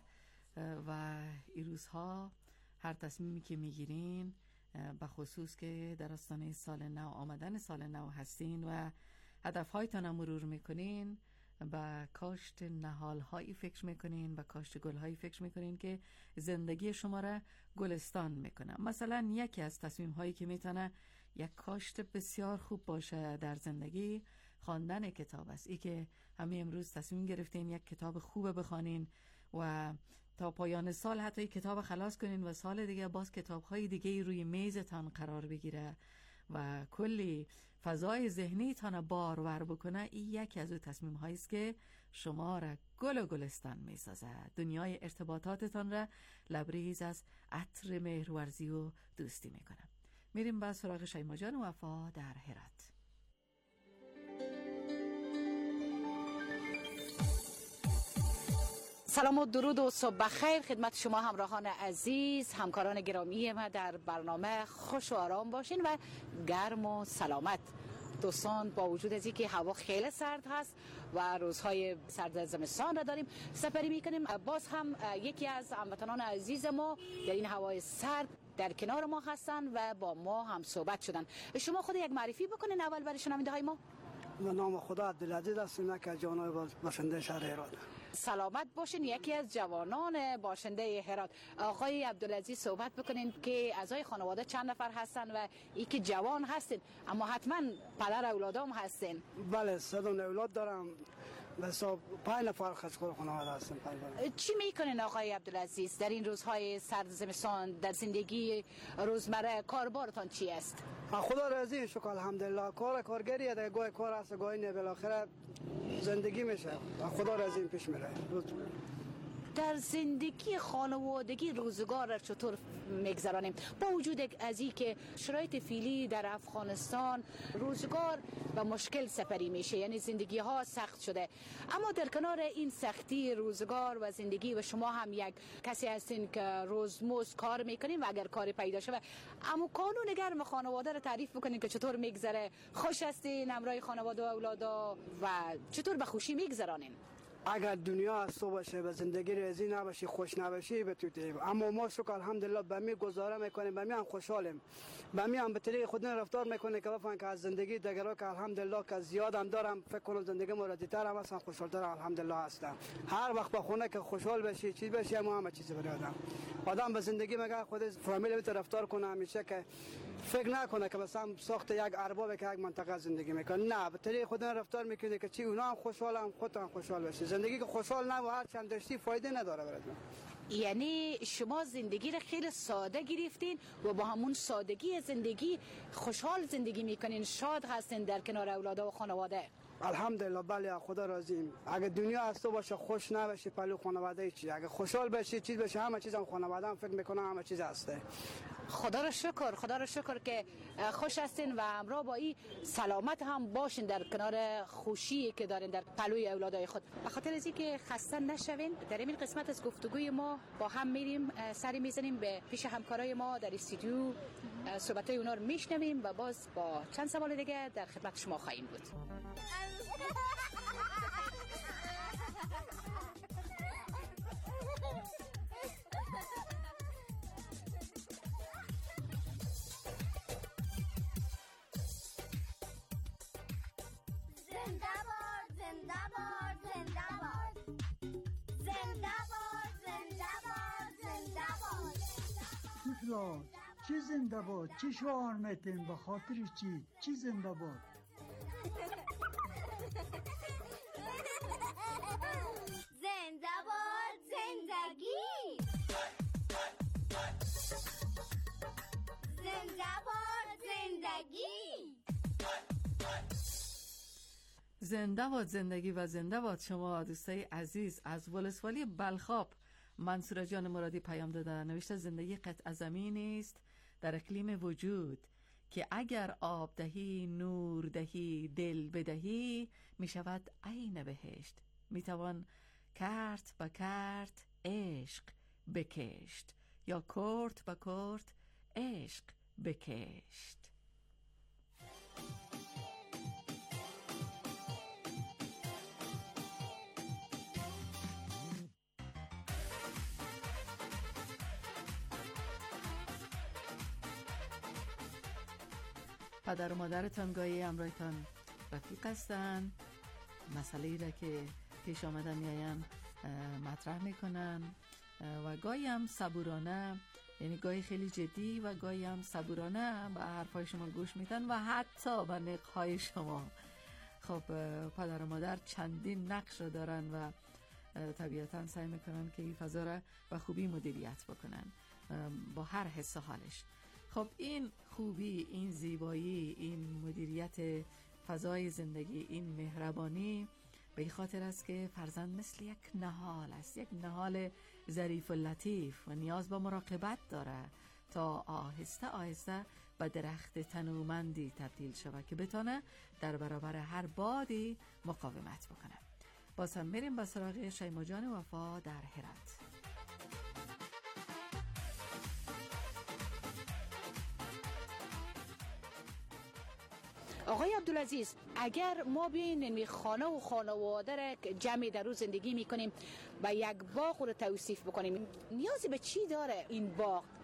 و این روزها هر تصمیمی که میگیرین به خصوص که در آستانه سال نو، آمدن سال نو هستین و هدفهایتان هم مرور میکنین، به کاشت نهالهایی فکر میکنین، به کاشت گلهایی فکر میکنین که زندگی شما را گلستان میکنه. مثلا یکی از تصمیم هایی که میتونه یک کاشت بسیار خوب باشه در زندگی خواندن کتاب است. ای که همه امروز تصمیم گرفتین یک کتاب خوب بخوانین و تا پایان سال حتی کتاب خلاص کنین و سال دیگه باز کتاب‌های دیگه روی میزتان قرار بگیره و کلی فضای ذهنی تان بارور بکنه. این یکی از اون تصمیم هایی است که شما را گل و گلستان می سازه. دنیای ارتباطاتتان را لبریز از عطر مهرورزی و دوستی می کنه. میریم با سراغ شیما جان و وفا در هرات. سلام و درود و صبح بخیر خدمت شما همراهان عزیز، همکاران گرامی ما در برنامه. خوش و آرام باشین و گرم و سلامت. دوستان، با وجود از اینکه هوا خیلی سرد هست و روزهای سرد زمستان را داریم، سپری میکنیم باز هم یکی از هموطنان عزیز ما در این هوای سرد در کنار ما هستن و با ما هم صحبت شدن. شما خود یک معرفی بکنین اول برای شنونده های ما. به نام خدا عبدالعزیز هستم که جانای باشنده شهر هرات. سلامت باشین. یکی از جوانان باشنده هرات، آقای عبدالعزیز، صحبت بکنین که اعضای خانواده چند نفر هستن و ای که جوان هستین اما حتما پدر اولادام هستین؟ بله، سه اولاد دارم، بس پنج نفر خود خانواده هستن. چی میکنین آقای عبدالعزیز در این روزهای سرد زمستان؟ در زندگی روزمره کاربارتان چی است؟ خدا راضی شکر الحمدلله. کار کارگریه دیگه، گاهی کار هست گاهی نه، بالاخره زندگی میشه. خدا راضی پیش میره. در زندگی خانوادگی روزگار را چطور میگذرانیم با وجود از این که شرایط فعلی در افغانستان روزگار و مشکل سپری میشه، یعنی زندگی ها سخت شده، اما در کنار این سختی روزگار و زندگی و شما هم یک کسی هستین که روزمز کار میکنین و اگر کاری پیدا شده، اما قانون گرم خانواده رو تعریف بکنین که چطور میگذره؟ خوش هستین همراه خانواده و اولادا و چطور به خوشی میگذرانین؟ اگر دنیا از تو باشه و زندگی راضی نباشی، خوش نباشی، بتوتیم. اما ما شکر الحمدلله به می گزاره میکنیم، به می هم خوشحالیم، به می هم به طریق خود رفتار میکنه که بفهمن که از زندگی دیگران که الحمدلله که زیادم دارم، فکر کنم زندگی مرادی‌تر هم هستم، خوشحال‌تر الحمدلله هستم. هر وقت به خونه که خوشحال بشی، چیز بشی، ما همه چیز برای آدم آدم به زندگی میگه خود فامیل بیت رفتار کنه، همیشه که فکر نکنه که مثلا ساخت یک ارباب که یک منطقه زندگی میکنه، نه، به طریق خود رفتار میکنه که چی اونا هم خوشحالن، خودت هم خوشحال بشی. زندگی که خوشحال نه و هر چند داشتی فایده نداره برات. یعنی شما زندگی رو خیلی ساده گرفتین و با همون سادگی زندگی خوشحال زندگی میکنین، شاد هستین در کنار اولاد و خانواده؟ الحمدلله بله، خدا راضیم. اگه دنیا از تو باشه خوش نباشی، پلو خانواده چی؟ اگه خوشحال باشی، چیز بشه، همه چیز هم خانواده هم فکر میکنم همه چیز هسته. خدا رو شکر، خدا رو شکر که خوش هستین و همراه با این سلامت هم باشین در کنار خوشی که دارین در پلوی اولادای خود. به خاطر از اینکه خسته نشوین، در این قسمت از گفتگوی ما با هم میریم سری میزنیم به پیش همکارای ما در استودیو، صحبتای اونا رو میشنویم و باز با چند سوال دیگه در خدمت شما خواهیم بود. چی زنده باد؟ چی شعار میتین؟ به خاطر چی؟ چی زنده باد؟ زنده باد زندگی، زنده باد زندگی، زنده باد زندگی و زنده باد شما دوستای عزیز. از ولسوالی بلخاب منصور جان مرادی پیام داده، نوشته زندگی قطع زمینی است در اقلیم وجود که اگر آب دهی، نور دهی، دل بدهی، می شود عین بهشت. می توان کرت به کرت عشق بکشت یا کرت به کرت عشق بکشت. پدر و مادرتان گاهی همراهتان رفیق هستن، مسئله‌ای را که پیش آمدن میاین مطرح میکنن و گاهی هم صبورانه، یعنی گاهی خیلی جدی و گاهی هم صبورانه به حرفای شما گوش میدن و حتی به نقهای شما. خب پدر و مادر چندین نقش رو دارن و طبیعتا سعی میکنن که این فضا را به خوبی مدیریت بکنن با هر حس و حالش. خب این خوبی، این زیبایی، این مدیریت فضای زندگی، این مهربانی به این خاطر است که فرزند مثل یک نهال است، یک نهال ظریف و لطیف و نیاز به مراقبت داره تا آهسته آهسته به درخت تنومندی تبدیل شود که بتونه در برابر هر بادی مقاومت بکنه. باز هم میریم به سراغ شیما جان وفا در هرات. آقای عبدالعزیز، اگر ما بین خانه و خانواده را جمعی در روز زندگی میکنیم و یک باغ رو توصیف بکنیم، نیازی به چی داره این باغ؟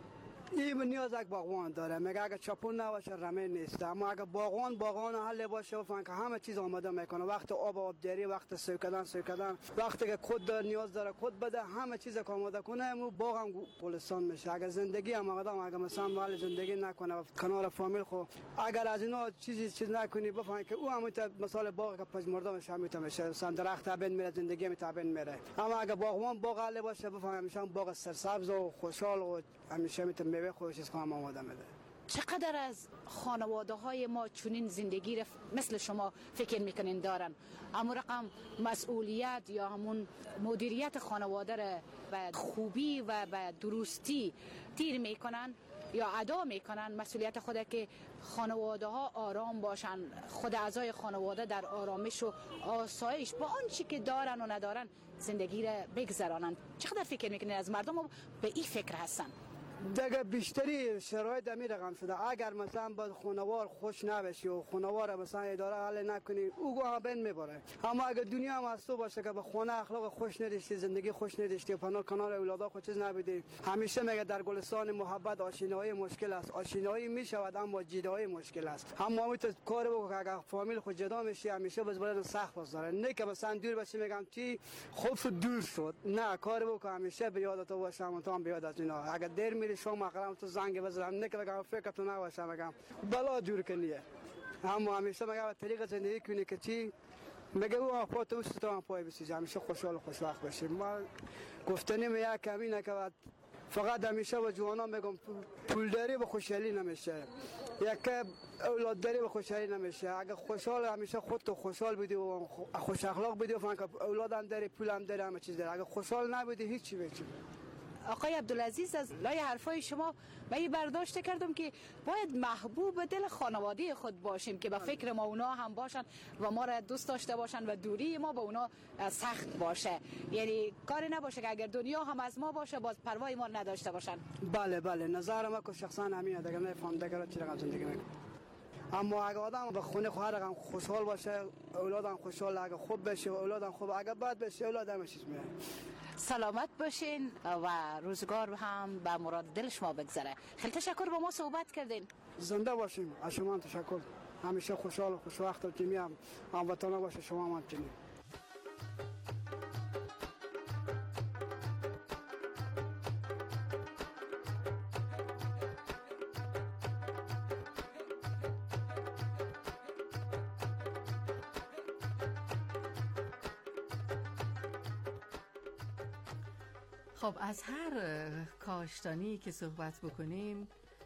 این نیاز یک باغوان داره. میگه اگه چپون نباشه رمه نیست، اما اگه باغوان باغوان حل باشه بفهمن که همه چیز آماده میکنه. وقت آب آبداری، وقت سوی کردن سوی کردن، وقتی که کد نیاز داره کد بده، همه چیز که آماده کنه مو باغ هم گلستان میشه. اگه زندگی هم آدم اگه مثلا مال زندگی نکنه کنار فامیل خو، اگر از اینا چیزی چیز نکنی بفهمن که او هم مثال باغ که پژمرده میشه، میتونه میشه مثلا درخت بین میره، زندگی میتابین میره. اما اگه باغوان باغ حل باشه بفهمن میشه باغ سرسبز و خوشحال و همیشه میتونه میوه خودش کام آماده میده. چقدر از خانواده های ما چنین زندگی را مثل شما فکر میکنین دارن؟ اما رقم مسئولیت یا همون مدیریت خانواده را به خوبی و به درستی دیر میکنن یا ادا میکنن مسئولیت خود که خانواده ها آرام باشن، خود اعضای خانواده در آرامش و آسایش با آنچه که دارن و ندارن زندگی را بگذرانند. چقدر فکر میکنین از مردم به این فکر هستن؟ دیگه بیشتری شرایط دمی رقم شده. اگر مثلا با خانوار خوش نباشی و خانوار مثلا اداره حل نکنی او گاه بین میبره. اما اگر دنیا هم از تو باشه که به خانه اخلاق خوش نداشتی، زندگی خوش نداشتی، پناه کنار اولادا خود چیز نبودی، همیشه میگه در گلستان محبت آشنایی مشکل است. آشنایی میشود اما جدایی مشکل است. اما می تو کار بگو که اگر فامیل خود جدا میشی همیشه باز باید سخت بذاره. نه که مثلا دور باشی میگم چی خوب دور شد، نه کار بگو که همیشه به یاد تو باشه و تو هم به یاد از اینا. اگر دیر میری شما مقرم تو زنگ بزنم، نه که بگم فکر تو نباشه، بگم بلا دور کنیه. اما همیشه میگم طریق زندگی کنی که چی میگه او پا تو است تو هم پای بسیزی، همیشه خوشحال و خوشبخت باشی. ما گفتنی میگه کمی نه که فقط همیشه با جوانان میگم پول داری به خوشحالی نمیشه، یک اولاد داری به خوشحالی نمیشه. اگه خوشحال همیشه خود تو خوشحال بودی و خوش اخلاق بودی و فهمی که اولاد هم داری، پول هم داری، همه چیز داری. اگه خوشحال نبودی هیچی بچی. آقای عبدالعزیز، از لای حرفای شما من برداشت کردم که باید محبوب دل خانواده خود باشیم که به فکر ما اونا هم باشن و ما را دوست داشته باشن و دوری ما به اونا سخت باشه. یعنی کاری نباشه که اگر دنیا هم از ما باشه باز پروای ما نداشته باشن. بله بله، نظر ما که شخصا همینه. دیگه نفهم دیگه چی رقم زندگی میکنه. اما اگه آدم به خونه خواهر خوشحال باشه، اولادم خوشحال، اگه خوب بشه اولادم خوب، اگه بد بشه اولادم چیز میاد. سلامت باشین و روزگار هم به مراد دل شما بگذره. خیلی تشکر با ما صحبت کردین. زنده باشین. از شما تشکر. همیشه خوشحال و خوشوقت و تیمی هم هموطنه باشه. شما هم همچنین. خب از هر کاشتانی که صحبت بکنیم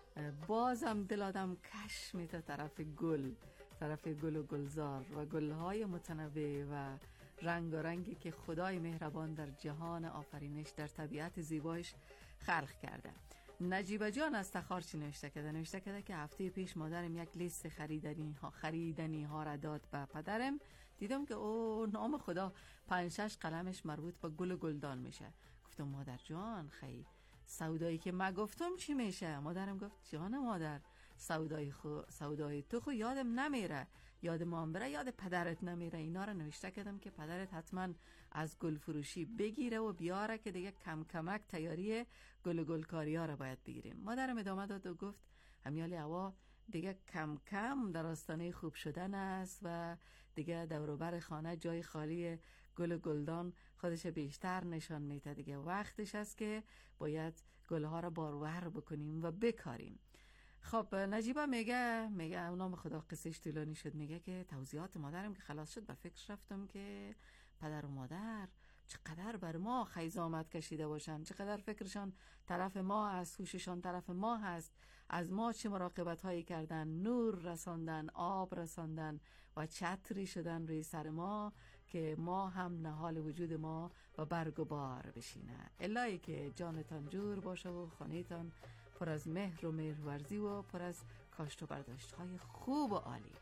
بازم دل آدم کش میته طرف گل، طرف گل و گلزار و گلهای متنوع و رنگارنگی که خدای مهربان در جهان آفرینش در طبیعت زیبایش خلق کرده. نجیبه جان از تخارچی نوشته کرده نوشته کرده که هفته پیش مادرم یک لیست خریدنی ها خریدنی ها را داد به پدرم. دیدم که او نام خدا پنج شش قلمش مربوط به گل و گلدان میشه. گفتم مادر جان خیلی سودایی که من گفتم چی میشه؟ مادرم گفت جان مادر سودای خو سودای تو خو یادم نمیره، یاد ما هم بره یاد پدرت نمیره. اینا رو نوشته کردم که پدرت حتما از گل فروشی بگیره و بیاره که دیگه کم کمک تیاری گل و گلکاری ها رو باید بگیریم. مادرم ادامه داد و گفت همیالی هوا دیگه کم کم در آستانه خوب شدن است و دیگه دوروبر خانه جای خالی گل و گلدان خودش بیشتر نشان میده. دیگه وقتش است که باید گلها را بارور بکنیم و بکاریم. خب نجیبه میگه میگه اونام خدا قصهش طولانی شد. میگه که توضیحات مادرم که خلاص شد به فکر رفتم که پدر و مادر چقدر بر ما خیزامت کشیده باشن، چقدر فکرشان طرف ما هست، هوششان طرف ما هست، از ما چه مراقبت هایی کردن، نور رساندن، آب رساندن و چتری شدن روی سر ما که ما هم نهال وجود ما و برگ و بار بشینه. الهی که جانتان جور باشه و خانهتان پر از مهر و مهرورزی و پر از کاشت و برداشت های خوب و عالی.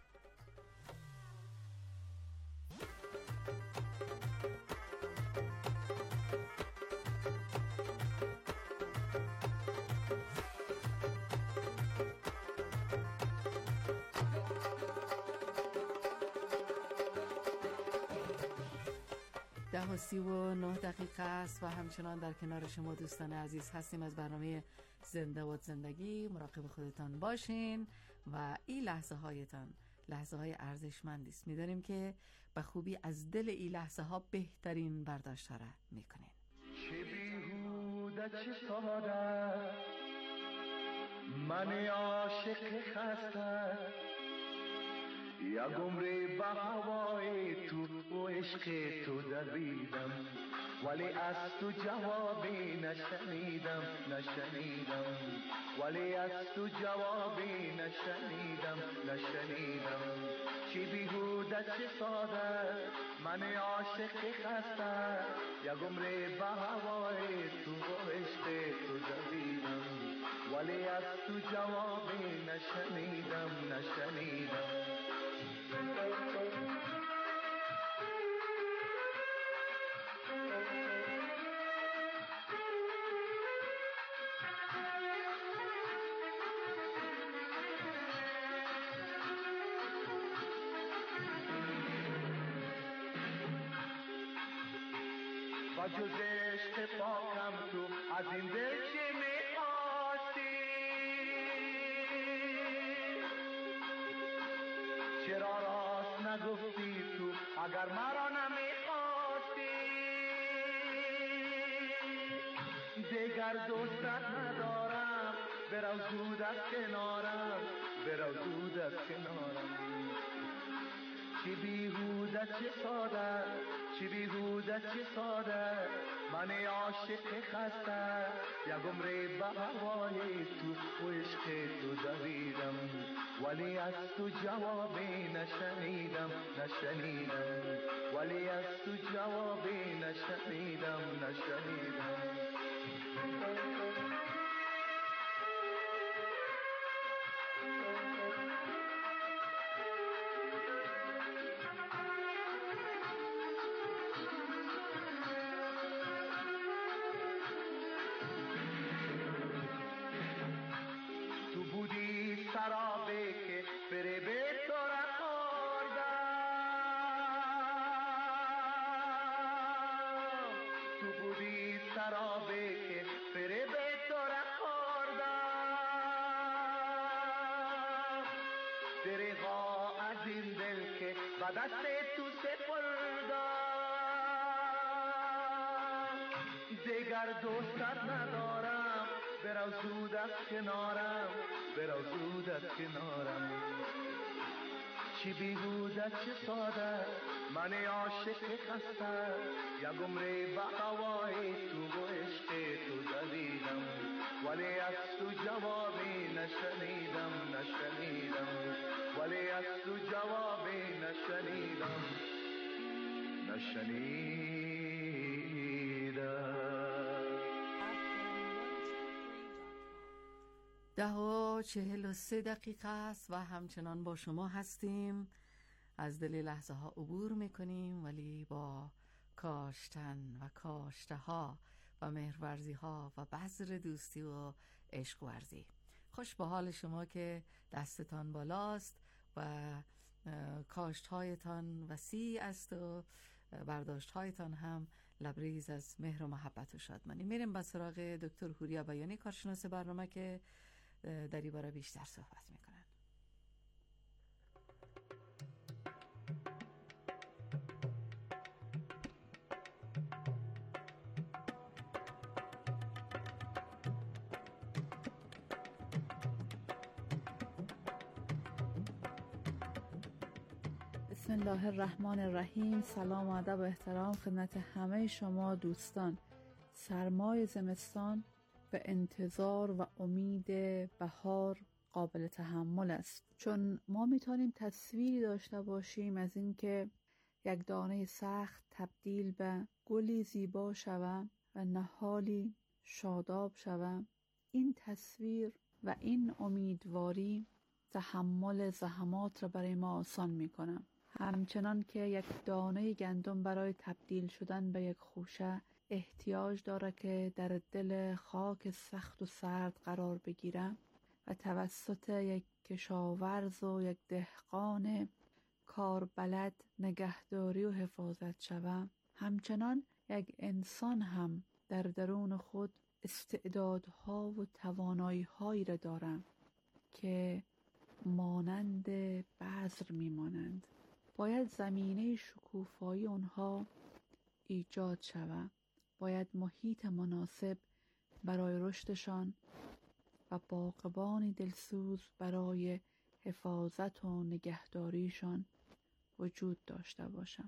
ده و سی و نه دقیقه است و همچنان در کنار شما دوستان عزیز هستیم. از برنامه زنده باد زندگی. مراقب خودتان باشین و این لحظه هایتان لحظه های ارزشمندی است. می‌دانیم که به خوبی از دل این لحظه ها بهترین برداشت ها را میکنین. چه بیهوده چه ساده من عاشق خسته، یک عمر به هوای تو و عشق تو دویدم، ولی از تو جوابی نشنیدم نشنیدم ولی از تو جوابی نشنیدم نشنیدم چی بیهوده چه ساده من عاشق خسته، یک عمر به هوای تو و عشق تو دویدم، ولی از تو جوابی نشنیدم نشنیدم با جز عشق پاکم تو از این دل چه می‌خواستی، چرا راست نگفتی تو اگر مرا نمی‌خواستی، دیگر دوستت ندارم برو زود از کنارم برو زود از کنارم چی بیهوده چه ساده چی بیهوده چه ساده من عاشق خسته، یک عمر به هوای تو و عشق تو دویدم، ولی از تو جوابی نشنیدم نشنیدم ولی از تو جوابی نشنیدم نشنیدم سرابه که بره به تو را خوردم، تو بودی سرابه که بره به تو را خوردم، دریغا از این دل که به دست تو سپردم، دیگر دوستت ندارم برو زود از کنارم برو زود از کنارم چی بیهوده چه ساده من عاشق خسته، یک عمر به هوای تو و عشق تو دویدم، ولی از تو جوابی نشنیدم نشنیدم ولی از تو جوابی نشنیدم نشنیدم ده و چهل و سه دقیقه است و همچنان با شما هستیم. از دل لحظه ها عبور میکنیم، ولی با کاشتن و کاشته ها و مهرورزی ها و بذر دوستی و عشق ورزی. خوش به حال شما که دستتان بالاست و کاشت هایتان وسیع است و برداشت هایتان هم لبریز از مهر و محبت و شادمانی. میریم به سراغ دکتر هوریا بیانی، کارشناس برنامه، که در این باره بیشتر صحبت میکنن. بسم الله الرحمن الرحیم. سلام و ادب و احترام خدمت همه شما دوستان. سرمای زمستان به انتظار و امید بهار قابل تحمل است، چون ما میتونیم تصویری داشته باشیم از اینکه یک دانه سخت تبدیل به گلی زیبا شود و نهالی شاداب شود. این تصویر و این امیدواری تحمل زحمات را برای ما آسان میکنه، همچنان که یک دانه گندم برای تبدیل شدن به یک خوشه احتیاج داره که در دل خاک سخت و سرد قرار بگیره و توسط یک کشاورز و یک دهقان کاربلد نگهداری و حفاظت شود. همچنان یک انسان هم در درون خود استعدادها و توانایی‌هایی را دارم که مانند بذر میمانند. باید زمینه شکوفایی آنها ایجاد شود. باید محیط مناسب برای رشدشان و باغبانی دلسوز برای حفاظت و نگهداریشان وجود داشته باشم.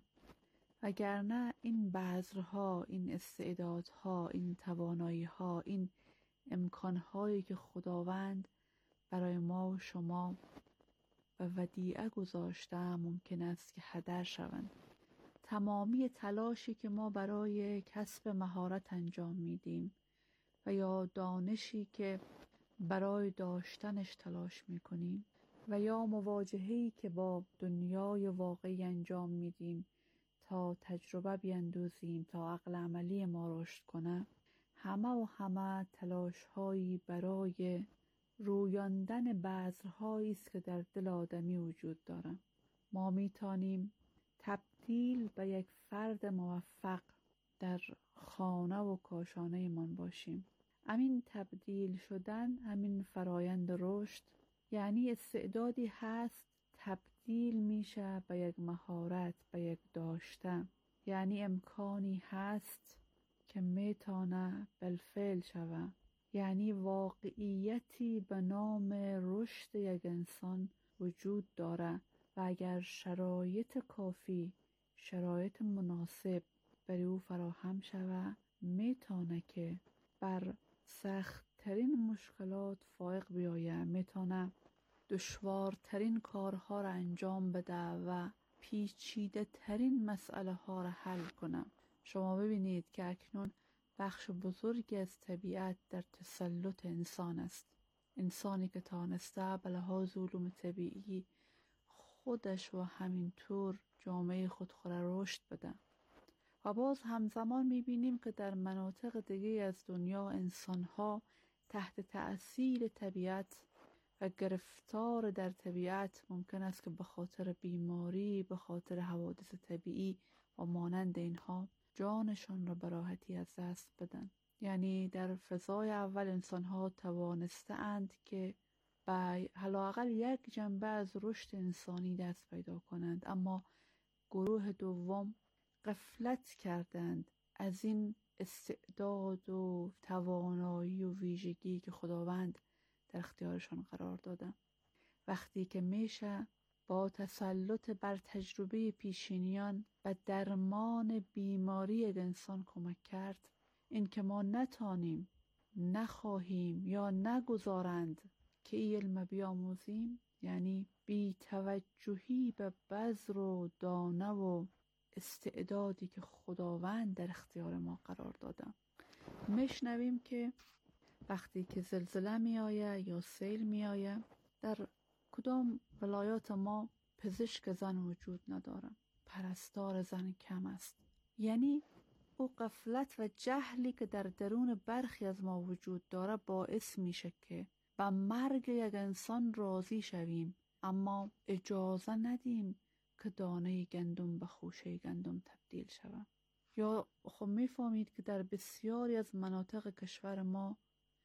وگرنه این بذرها، این استعدادها، این توانایی‌ها، این امکانهایی که خداوند برای ما و شما و ودیعه گذاشته ممکن است که هدر شوند. تمامی تلاشی که ما برای کسب مهارت انجام میدیم و یا دانشی که برای داشتنش تلاش میکنیم و یا مواجهه‌ای که با دنیای واقعی انجام میدیم تا تجربه بیندوزیم، تا عقل عملی ما رشد کنه، همه و همه تلاش‌هایی برای رویاندن بذرهایی است که در دل آدمی وجود داره. ما میتونیم تبدیل به یک فرد موفق در خانه و کاشانه من باشیم. همین تبدیل شدن، همین فرایند رشد، یعنی استعدادی هست تبدیل میشه به یک مهارت، به یک داشته. یعنی امکانی هست که میتونه بالفعل شوه. یعنی واقعیتی به نام رشد یک انسان وجود داره و اگر شرایط کافی، شرایط مناسب برای او فراهم شوه، میتونه که بر سخت‌ترین مشکلات فائق بیایه، میتونه دشوارترین کارها را انجام بده و پیچیده ترین مسئله ها را حل کنه. شما ببینید که اکنون بخش بزرگی از طبیعت در تسلط انسان است. انسانی که تانسته به لحاظ علوم طبیعی خودش و همینطور جامعه خود خود را رشد بده. و باز همزمان میبینیم که در مناطق دیگه از دنیا انسانها تحت تأثیر طبیعت و گرفتار در طبیعت ممکن است که به خاطر بیماری، به خاطر حوادث طبیعی و مانند اینها جانشان را به راحتی از دست بدن. یعنی در فضای اول انسانها توانسته اند که به حداقل یک جنبه از رشد انسانی دست پیدا کنند، اما گروه دوم غفلت کردند از این استعداد و توانایی و ویژگی که خداوند در اختیارشان قرار داده. وقتی که میشه با تسلط بر تجربه پیشینیان و درمان بیماری یک انسان کمک کرد، این که ما نتانیم، نخواهیم یا نگذارند که این علم بیاموزیم، یعنی بی توجهی به بذر و دانه و استعدادی که خداوند در اختیار ما قرار داده. میشنویم که وقتی که زلزله می آید یا سیل می آید، در کدام ولایات ما پزشک زن وجود نداره، پرستار زن کم است. یعنی او غفلت و جهلی که در درون برخی از ما وجود داره باعث میشه که به مرگ یک انسان راضی شویم، اما اجازه ندیم که دانه گندم به خوشه گندم تبدیل شود. یا خب میفهمید که در بسیاری از مناطق کشور ما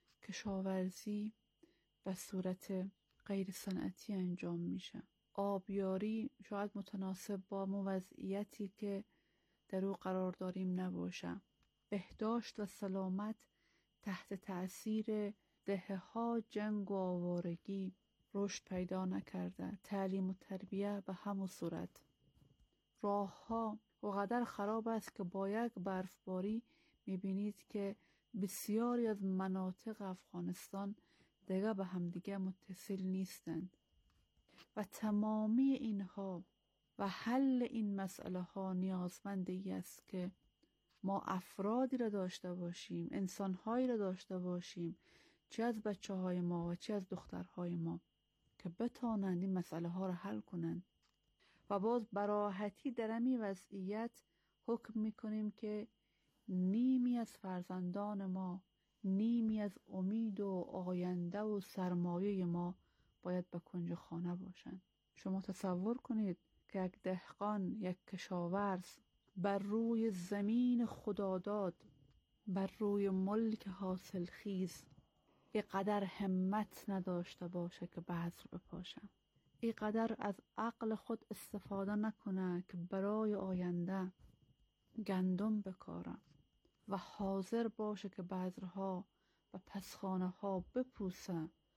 کشاورزی به صورت غیر صنعتی انجام میشه. آبیاری شاید متناسب با وضعیتی که در او قرار داریم نباشه. بهداشت و سلامت تحت تأثیر دهه‌ها جنگ و آوارگی رشد پیدا نکرده. تعلیم و تربیه به همون صورت. راه ها وقدر خراب است که با یک برفباری میبینید که بسیاری از مناطق افغانستان دیگه به همدیگه متصل نیستند. و تمامی اینها و حل این مسئله ها نیازمند ای است که ما افرادی را داشته باشیم، انسانهایی را داشته باشیم، چه از بچه های ما و چه از دخترهای ما، که بتانند این مسئله ها را حل کنند. و باز براحتی در همین وضعیت حکم میکنیم که نیمی از فرزندان ما، نیمی از امید و آینده و سرمایه ما باید به کنج خانه باشند. شما تصور کنید که یک دهقان، یک کشاورز بر روی زمین خداداد بر روی ملک حاصل خیز، اینقدر همت نداشته باشه که بذر بپاشم، اینقدر از عقل خود استفاده نکنه که برای آینده گندم بکارم و حاضر باشه که بذرها و پسخانه ها بپوسه